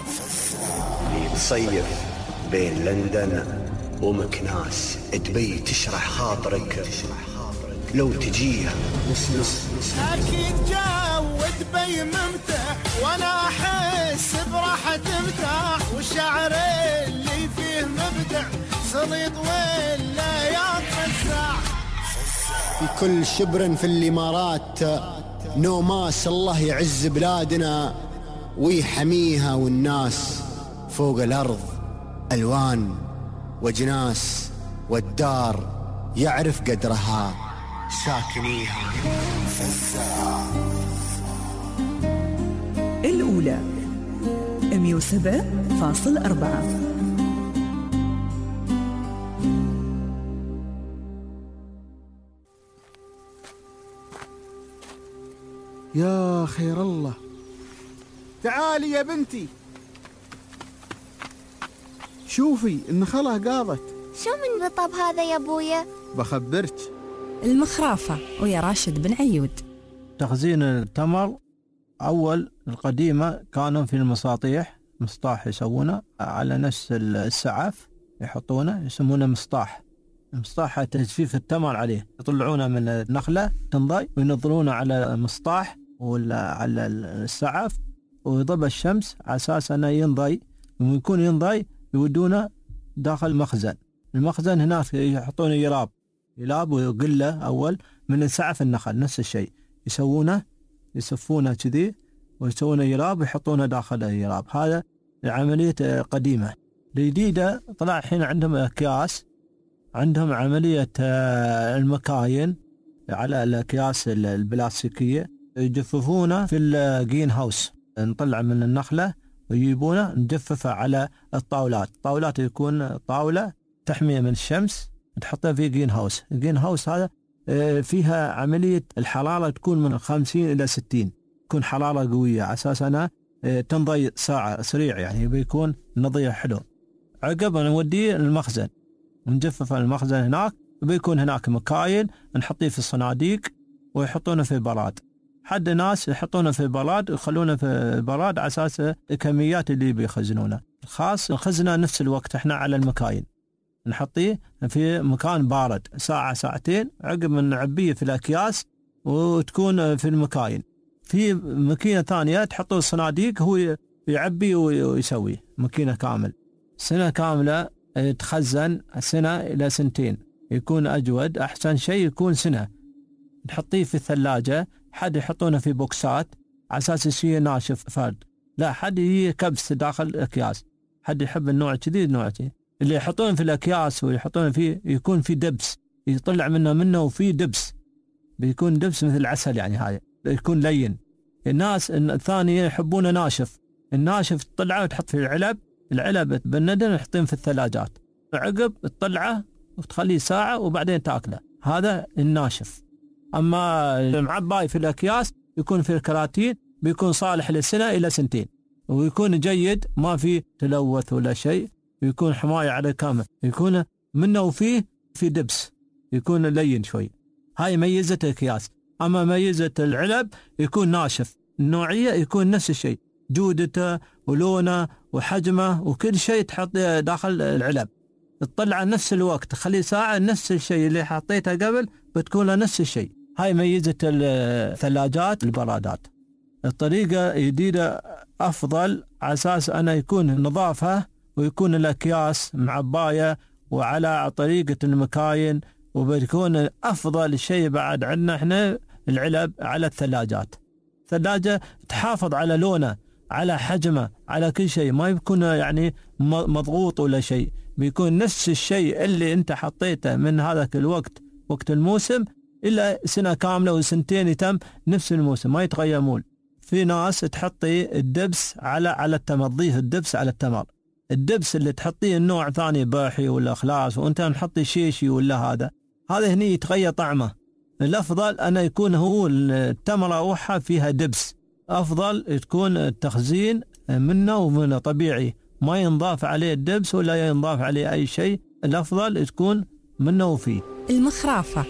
تصيف بين لندن ومكناس، دبي تشرح خاطرك لو تجيها.
أكيد جو دبي ممتع وأنا أحس براحة مرتاح، والشعر اللي فيه مبدع سليط ولا يتفزع.
في كل شبر في الإمارات نوماس، الله يعز بلادنا ويحميها، والناس فوق الأرض ألوان وجناس، والدار يعرف قدرها ساكنيها.
الأولى مية وسبعة فاصل أربعة.
يا خير الله، تعالي يا بنتي، شوفي النخلة قاضت.
شو من رطب هذا يا ابويا؟
بخبرك.
المخرافة ويا راشد بن عيود.
تخزين التمر أول القديمة كانوا في المساطيح، مسطاح يسوونه على نفس السعف يحطونه يسمونه مسطاح. مسطاح تجفيف التمر عليه، يطلعونه من النخلة تنضي وينظرونه على مسطاح ولا على السعف، ويضرب الشمس على أساس أنه ينضي، ويكون ينضي يودونه داخل مخزن. المخزن هناك يحطونه يراب يلاب وقله أول من سعف النخل، نفس الشيء يسوونه يسفونه كذي ويسوونه يراب ويحطونه داخل اليراب. هذا العملية قديمة. الجديدة طلع الحين عندهم أكياس، عندهم عملية المكاين على الأكياس البلاستيكية، يجففونه في الجين هاوس، نطلع من النخلة ويجيبونه نجففه على الطاولات. الطاولات يكون طاولة تحمية من الشمس، تحطها في جين هاوس. الجين هاوس هذا فيها عملية الحرارة تكون من خمسين إلى ستين، تكون حرارة قوية على أساس أنها تنضي ساعة سريع، يعني بيكون نضيه حلو. عقب نوديه المخزن نجفف المخزن هناك، وبيكون هناك مكاين نحطيه في الصناديق ويحطونه في براد. حد ناس يحطونه في براد ويخلونه في براد على أساس الكميات اللي بيخزنونه. خاص نخزنه نفس الوقت احنا على المكاين، نحطيه في مكان بارد ساعة ساعتين، عقب من نعبيه في الأكياس وتكون في المكاين. في ماكينة ثانية تحطوا الصناديق، هو يعبي ويسوي ماكينة كامل سنة كاملة تخزن سنة إلى سنتين، يكون أجود. أحسن شيء يكون سنة، نحطيه في الثلاجة. حد يحطونه في بوكسات على أساس يصير ناشف فرد، لا حد يكبس داخل الأكياس. حد يحب النوع كذي النوع كذي. اللي يحطون في الأكياس ويحطون فيه يكون في دبس، يطلع منه منه وفي دبس، بيكون دبس مثل العسل يعني. هذا يكون لين. الناس الثانية يحبونه ناشف، الناشف تطلعه وتحط في العلب، العلب تبندن وتحطين في الثلاجات، عقب تطلعه وتخليه ساعة وبعدين تاكله. هذا الناشف. أما المعباي في الأكياس يكون في الكراتين، بيكون صالح لسنة إلى سنتين، ويكون جيد ما في تلوث ولا شيء، ويكون حماية على كامل، يكون منه وفيه في دبس، يكون لين شوي. هاي ميزة الأكياس. أما ميزة العلب يكون ناشف، النوعية يكون نفس الشيء، جودته ولونه وحجمه وكل شيء تحط داخل العلب، تطلع نفس الوقت، خلي ساعة نفس الشيء اللي حطيته قبل بتكون نفس الشيء. هاي ميزة الثلاجات البرادات. الطريقة جديدة أفضل على أساس أنا يكون نظافة ويكون الأكياس معباية وعلى طريقة المكاين، وبيكون أفضل شيء بعد عندنا إحنا العلب على الثلاجات. الثلاجة تحافظ على لونه، على حجمه، على كل شيء، ما يكون يعني مضغوط ولا شيء، بيكون نفس الشيء اللي أنت حطيته من هذاك الوقت وقت الموسم إلا سنة كاملة وسنتين يتم نفس الموسم، ما يتغيرون. في ناس تحطي الدبس على على التمر، تضيف الدبس على التمر، الدبس اللي تحطيه النوع ثاني باحي ولا خلاص، وأنت نحطي شيشي ولا هذا هذا هني يتغير طعمه. الأفضل أنا يكون هو التمرة روحها فيها دبس، أفضل تكون التخزين منه ومنه طبيعي، ما ينضاف عليه الدبس ولا ينضاف عليه أي شيء، الأفضل تكون منه وفيه.
المخرافة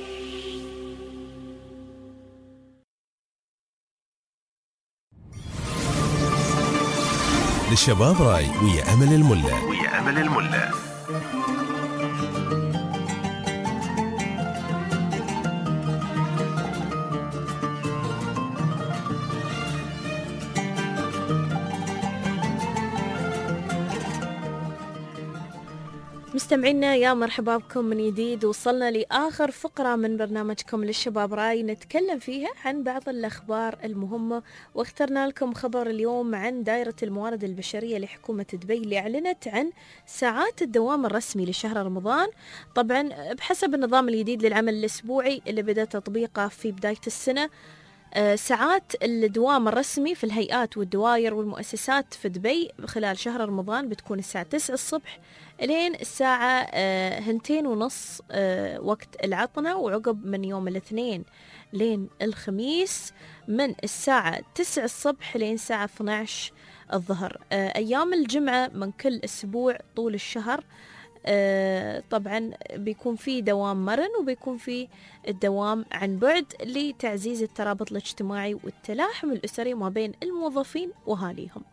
للشباب راي ويا أمل الملا.
ويا أمل الملا.
مستمعينا يا مرحبا بكم من جديد. وصلنا لآخر فقرة من برنامجكم للشباب راي، نتكلم فيها عن بعض الأخبار المهمة، واخترنا لكم خبر اليوم عن دائرة الموارد البشرية لحكومة دبي اللي أعلنت عن ساعات الدوام الرسمي لشهر رمضان، طبعا بحسب النظام الجديد للعمل الأسبوعي اللي بدأ تطبيقه في بداية السنة. ساعات الدوام الرسمي في الهيئات والدوائر والمؤسسات في دبي خلال شهر رمضان بتكون الساعة تسعة الصبح لين الساعة هنتين ونص وقت العطنة، وعقب من يوم الاثنين لين الخميس من الساعة تسعة الصبح لين الساعة اثني عشر الظهر. أيام الجمعة من كل أسبوع طول الشهر آه طبعا بيكون في دوام مرن، وبيكون في الدوام عن بعد لتعزيز الترابط الاجتماعي والتلاحم الأسري ما بين الموظفين وأهاليهم.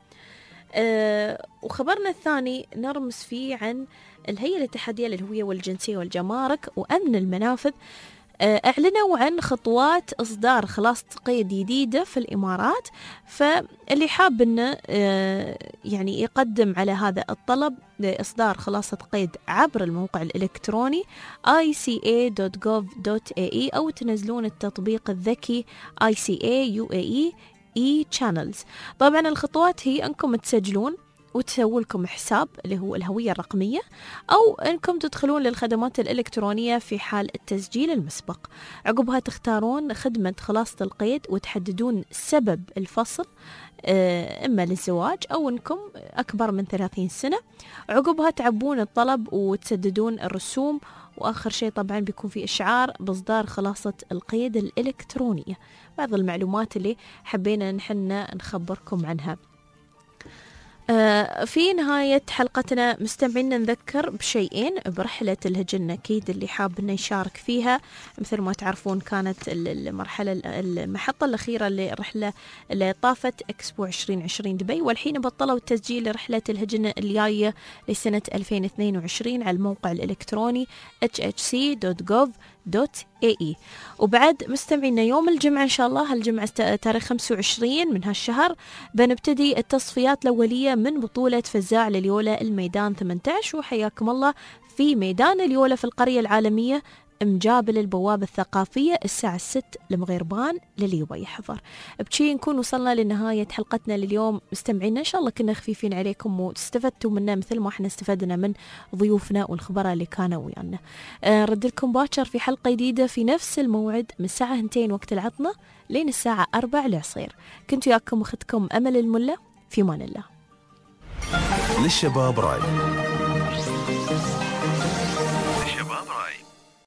آه وخبرنا الثاني نرمز فيه عن الهيئة الاتحادية للهوية والجنسية والجمارك وأمن المنافذ. أعلنوا عن خطوات إصدار خلاصة قيد جديدة في الإمارات، فاللي حاب إنه يعني يقدم على هذا الطلب لإصدار خلاصة قيد عبر الموقع الإلكتروني آي سي إيه دوت جوف دوت إيه إي أو تنزلون التطبيق الذكي آي سي إيه يو إيه إي إي Channels. طبعا الخطوات هي أنكم تسجلون وتسووا لكم حساب اللي هو الهوية الرقمية، أو أنكم تدخلون للخدمات الإلكترونية في حال التسجيل المسبق. عقبها تختارون خدمة خلاصة القيد وتحددون سبب الفصل، إما للزواج أو أنكم أكبر من ثلاثين سنة. عقبها تعبون الطلب وتسددون الرسوم، وآخر شيء طبعا بيكون في إشعار بإصدار خلاصة القيد الإلكترونية. بعض المعلومات اللي حبينا نحن نخبركم عنها. في نهاية حلقتنا مستمعين نذكر بشيئين برحلة الهجن أكيد اللي حاب إنه يشارك فيها. مثل ما تعرفون كانت المرحلة المحطة الأخيرة للرحلة اللي طافت إكسبو عشرين عشرين دبي، والحين بطلوا التسجيل لرحلة الهجن الجاية لسنة ألفين واثنين وعشرين على الموقع الإلكتروني إتش إتش سي دوت جوف دوت اي اي. وبعد مستمعينا يوم الجمعة إن شاء الله، هالجمعة تاريخ خمسة وعشرين من هالشهر، بنبتدي التصفيات الأولية من بطولة فزاع لليولا الميدان ثمانية عشر. وحياكم الله في ميدان اليولا في القرية العالمية مجابل البوابة الثقافية الساعة الست لمغيربان للي يبغى يحضر. بشي نكون وصلنا لنهاية حلقتنا لليوم مستمعينا. إن شاء الله كنا خفيفين عليكم واستفدتوا منا مثل ما احنا استفدنا من ضيوفنا والخبراء اللي كانوا ويانا. آه رد لكم باكر في حلقة جديدة في نفس الموعد من الساعة اثنتين وقت العطنة لين الساعة أربعة العصير. كنت وياكم أختكم أمل الملا، في مان الله.
للشباب راي